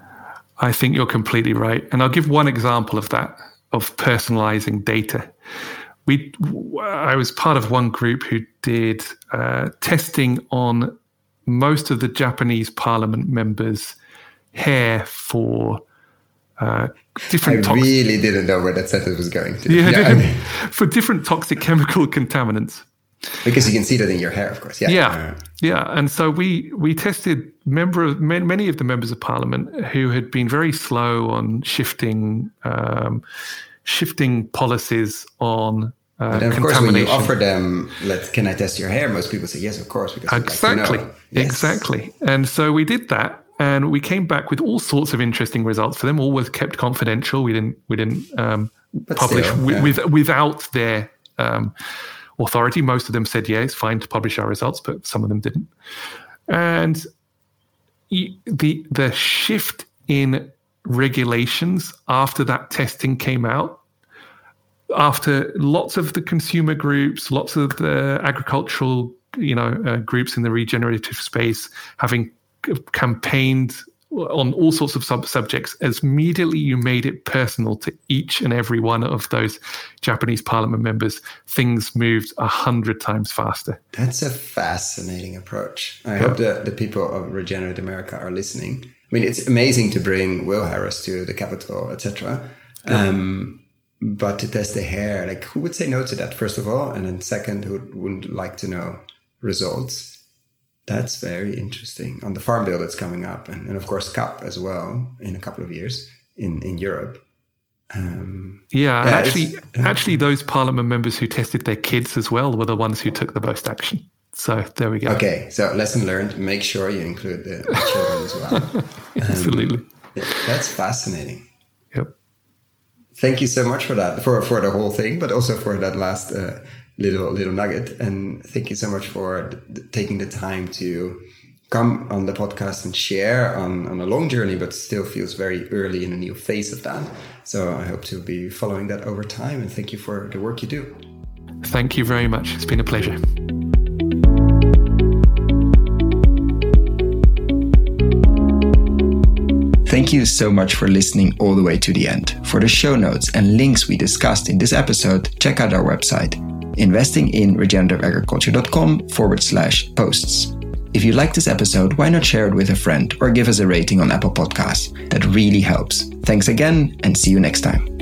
I think you're completely right. And I'll give one example of that, of personalizing data. We, I was part of one group who did uh, testing on most of the Japanese parliament members' hair for uh, different I toxic... really didn't know where that sentence was going to. Yeah, yeah I mean... for different toxic chemical contaminants. Because you can see that in your hair, of course. Yeah, yeah, yeah. And so we we tested member of, many of the members of parliament who had been very slow on shifting um, shifting policies on uh, and of course, when you offer them, "Let can I test your hair?" Most people say yes, of course, because exactly, like to know. Yes. exactly. And so we did that, and we came back with all sorts of interesting results for them. All was kept confidential. We didn't we didn't um, publish still, yeah. with, with without their um, authority. Most of them said, yeah, it's fine to publish our results, but some of them didn't. And the the shift in regulations after that testing came out, after lots of the consumer groups, lots of the agricultural, you know, uh, groups in the regenerative space having campaigned on all sorts of sub subjects, as immediately you made it personal to each and every one of those Japanese parliament members, things moved a hundred times faster. That's a fascinating approach. I yeah. hope that the people of Regenerate America are listening. I mean, it's amazing to bring Will Harris to the Capitol, et cetera. Yeah. Um, but to test the hair, like who would say no to that, first of all? And then second, who wouldn't like to know results? That's very interesting. On the Farm Bill that's coming up, and, and of course C A P as well in a couple of years in, in Europe. Um, yeah, yeah, actually, uh, actually, those parliament members who tested their kids as well were the ones who took the most action. So there we go. Okay, so lesson learned, make sure you include the, the children as well. Absolutely. Um, yeah, that's fascinating. Yep. Thank you so much for that, for, for the whole thing, but also for that last uh, little little nugget. And thank you so much for th- taking the time to come on the podcast and share on, on a long journey, but still feels very early in a new phase of that. So I hope to be following that over time. And thank you for the work you do. Thank you very much. It's been a pleasure. Thank you so much for listening all the way to the end. For the show notes and links we discussed in this episode, check out our website, investinginregenerativeagriculture.com forward slash posts. If you like this episode, why not share it with a friend or give us a rating on Apple Podcasts? That really helps. Thanks again, and see you next time.